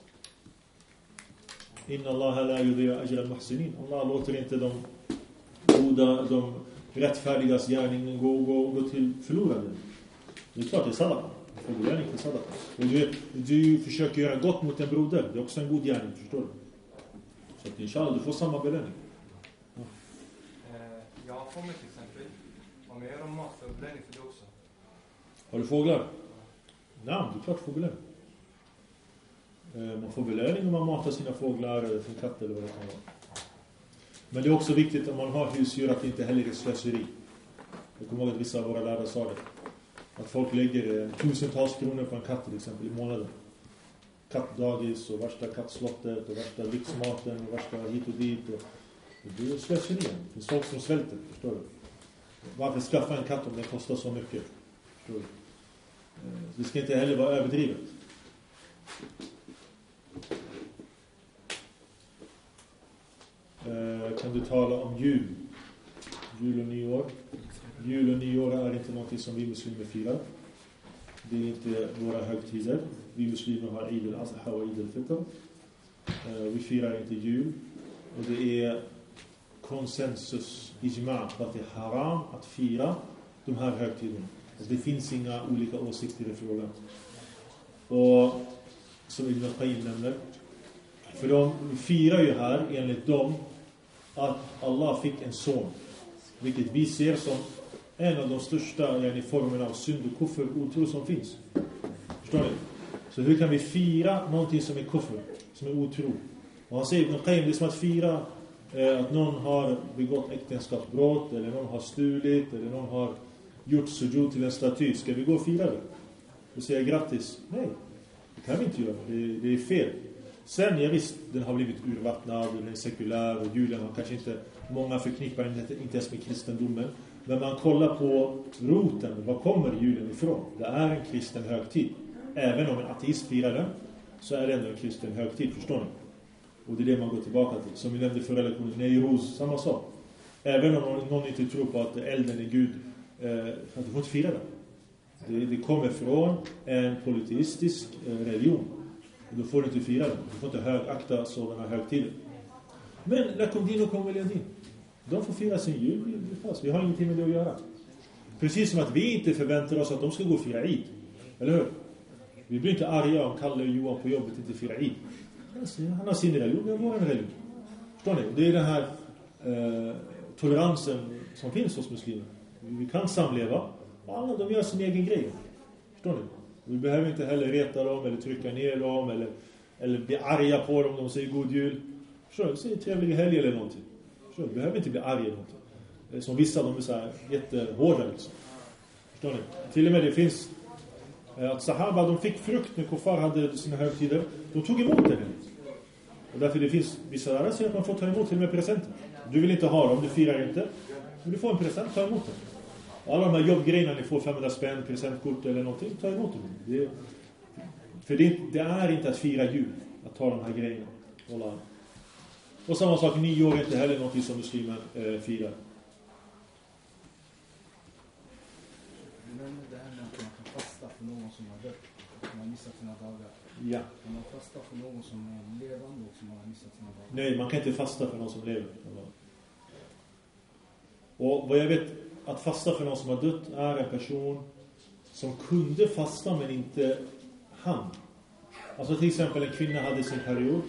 Inna Allah la yudhi'a ajra al-muhsinin. Allah låter inte de goda, de rättfärdigas gärningen gå, gå, gå till förlorade. Det är klart det är sadaqa. Du får belöning för sadaqa. Och du, du försöker göra gott mot en broder. Det är också en god gärning, förstår du? Så att inshallah, du får samma belöning. Ja. Eh, jag har fått mig till exempel. Om jag gör en mat för belöning för det också. Har du fåglar? Nej, det är klart du får belöning. Man får belöning om man matar sina fåglar eller sin katt eller vad det kan vara. Men det är också viktigt om man har husdjur att det inte heller är slöseri. Jag kommer ihåg att vissa av våra lärare sa det. Att folk lägger tusentals kronor på en katt till exempel i månaden. Kattdagis och värsta kattslottet och värsta lyxmaten och värsta hit och dit. Och det är slöseri. Det finns folk som svälter, förstår du? Varför skaffa en katt om den kostar så mycket? Förstår du? Det ska inte heller vara överdrivet. Kan du tala om jul? Jul och nyår. Jul och nyår är inte något som vi muslimer firar. Det är inte våra högtider. Vi muslimer har Eid al-Adha och Eid al-Fitr. Vi firar inte jul. Och det är konsensus, ijma, att det är haram att fira de här högtiderna. Alltså det finns inga olika åsikter i frågan. Och som Ibn Qayyim nämner. För de firar ju här enligt dem att Allah fick en son. Vilket vi ser som en av de största yani, formerna av synd och kuffer och otro som finns. Förstår ni? Så hur kan vi fira någonting som är kuffer, som är otro? Och han säger Ibn Qayyim, det är som att fira eh, att någon har begått äktenskapsbrott eller någon har stulit eller någon har gjort sujud till en staty. Ska vi gå och fira det? Och säga grattis? Nej, det kan vi inte göra. Det, det är fel. Sen, ja visst, den har blivit urvattnad, den är sekulär och julen har kanske inte, många förknippar inte, inte ens med kristendomen. Men man kollar på roten, var kommer julen ifrån? Det är en kristen högtid. Även om en ateist firar den, så är det ändå en kristen högtid, förstår ni? Och det är det man går tillbaka till. Som vi nämnde förra lektionen, Neiroz, samma sak. Även om någon inte tror på att elden är Gud, eh, att du får inte fira den. Det, det kommer från en politistisk eh, religion. Och då får du inte fira den. Du får inte högakta sådana högtider. Men lakum dinukum waliya din. De får fira sin jul. Vi har ingenting med det att göra. Precis som att vi inte förväntar oss att de ska gå och fira Eid. Eller hur? Vi blir inte arga om Kalle och Johan på jobbet inte fira Eid. Han har sin religion, vi har vår religion. Förstår ni? Det är den här eh, toleransen som finns hos muslimer. Vi kan samleva. Och alla de gör sin egen grej. Förstår ni? Vi behöver inte heller reta dem eller trycka ner dem eller, eller bli arga på dem om de säger god jul. Förstår du? Säger trevliga helg eller någonting. Förstår du? Vi behöver inte bli arga eller någonting. Som vissa, de är så här jättehårda liksom. Förstår ni? Till och med det finns att sahaba, de fick frukt när kuffar hade sina högtider. De tog emot det. Och därför det finns vissa där så att man får ta emot till och med presenter. Du vill inte ha dem, du firar inte. Men du får en present, ta emot den. Alla de här jobbgrejerna, ni får femhundra spänn, presentkort eller någonting, ta emot dem. Det är, för det, det är inte att fira jul, att ta de här grejerna. Hålla. Och samma sak, nyår är inte heller något som muslimer eh, firar. Men det här med att man kan fasta för någon som har dött, som har missat sina dagar. Ja. Kan man fasta för någon som är levande och som har missat sina dagar? Nej, man kan inte fasta för någon som lever. Och vad jag vet, att fasta för någon som har dött är en person som kunde fasta men inte han. Alltså till exempel en kvinna hade sin period.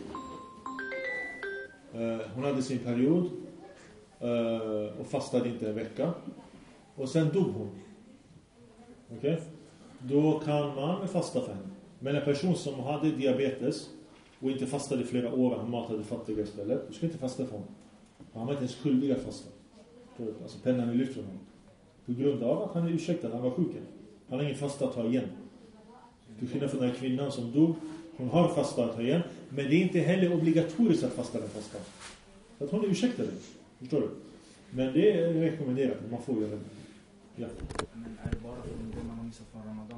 Hon hade sin period och fastade inte en vecka. Och sen dog hon. Okej? Okay? Då kan man fasta för henne. Men en person som hade diabetes och inte fastade i flera år, han matade fattiga istället, du ska inte fasta för honom. Han var inte ens skyldig att fasta. Alltså pennan är lyft från honom. På grund av att han är ursäktad, han var sjuk. Han har ingen fasta att ta igen. Till skillnad från den här kvinnan som dog, hon har fasta att ta igen. Men det är inte heller obligatoriskt att fasta den fasta. Så att hon är ursäktad. Förstår du? Men det är rekommenderat, man får göra det. Ja. Men är det bara för det man har missat från Ramadan?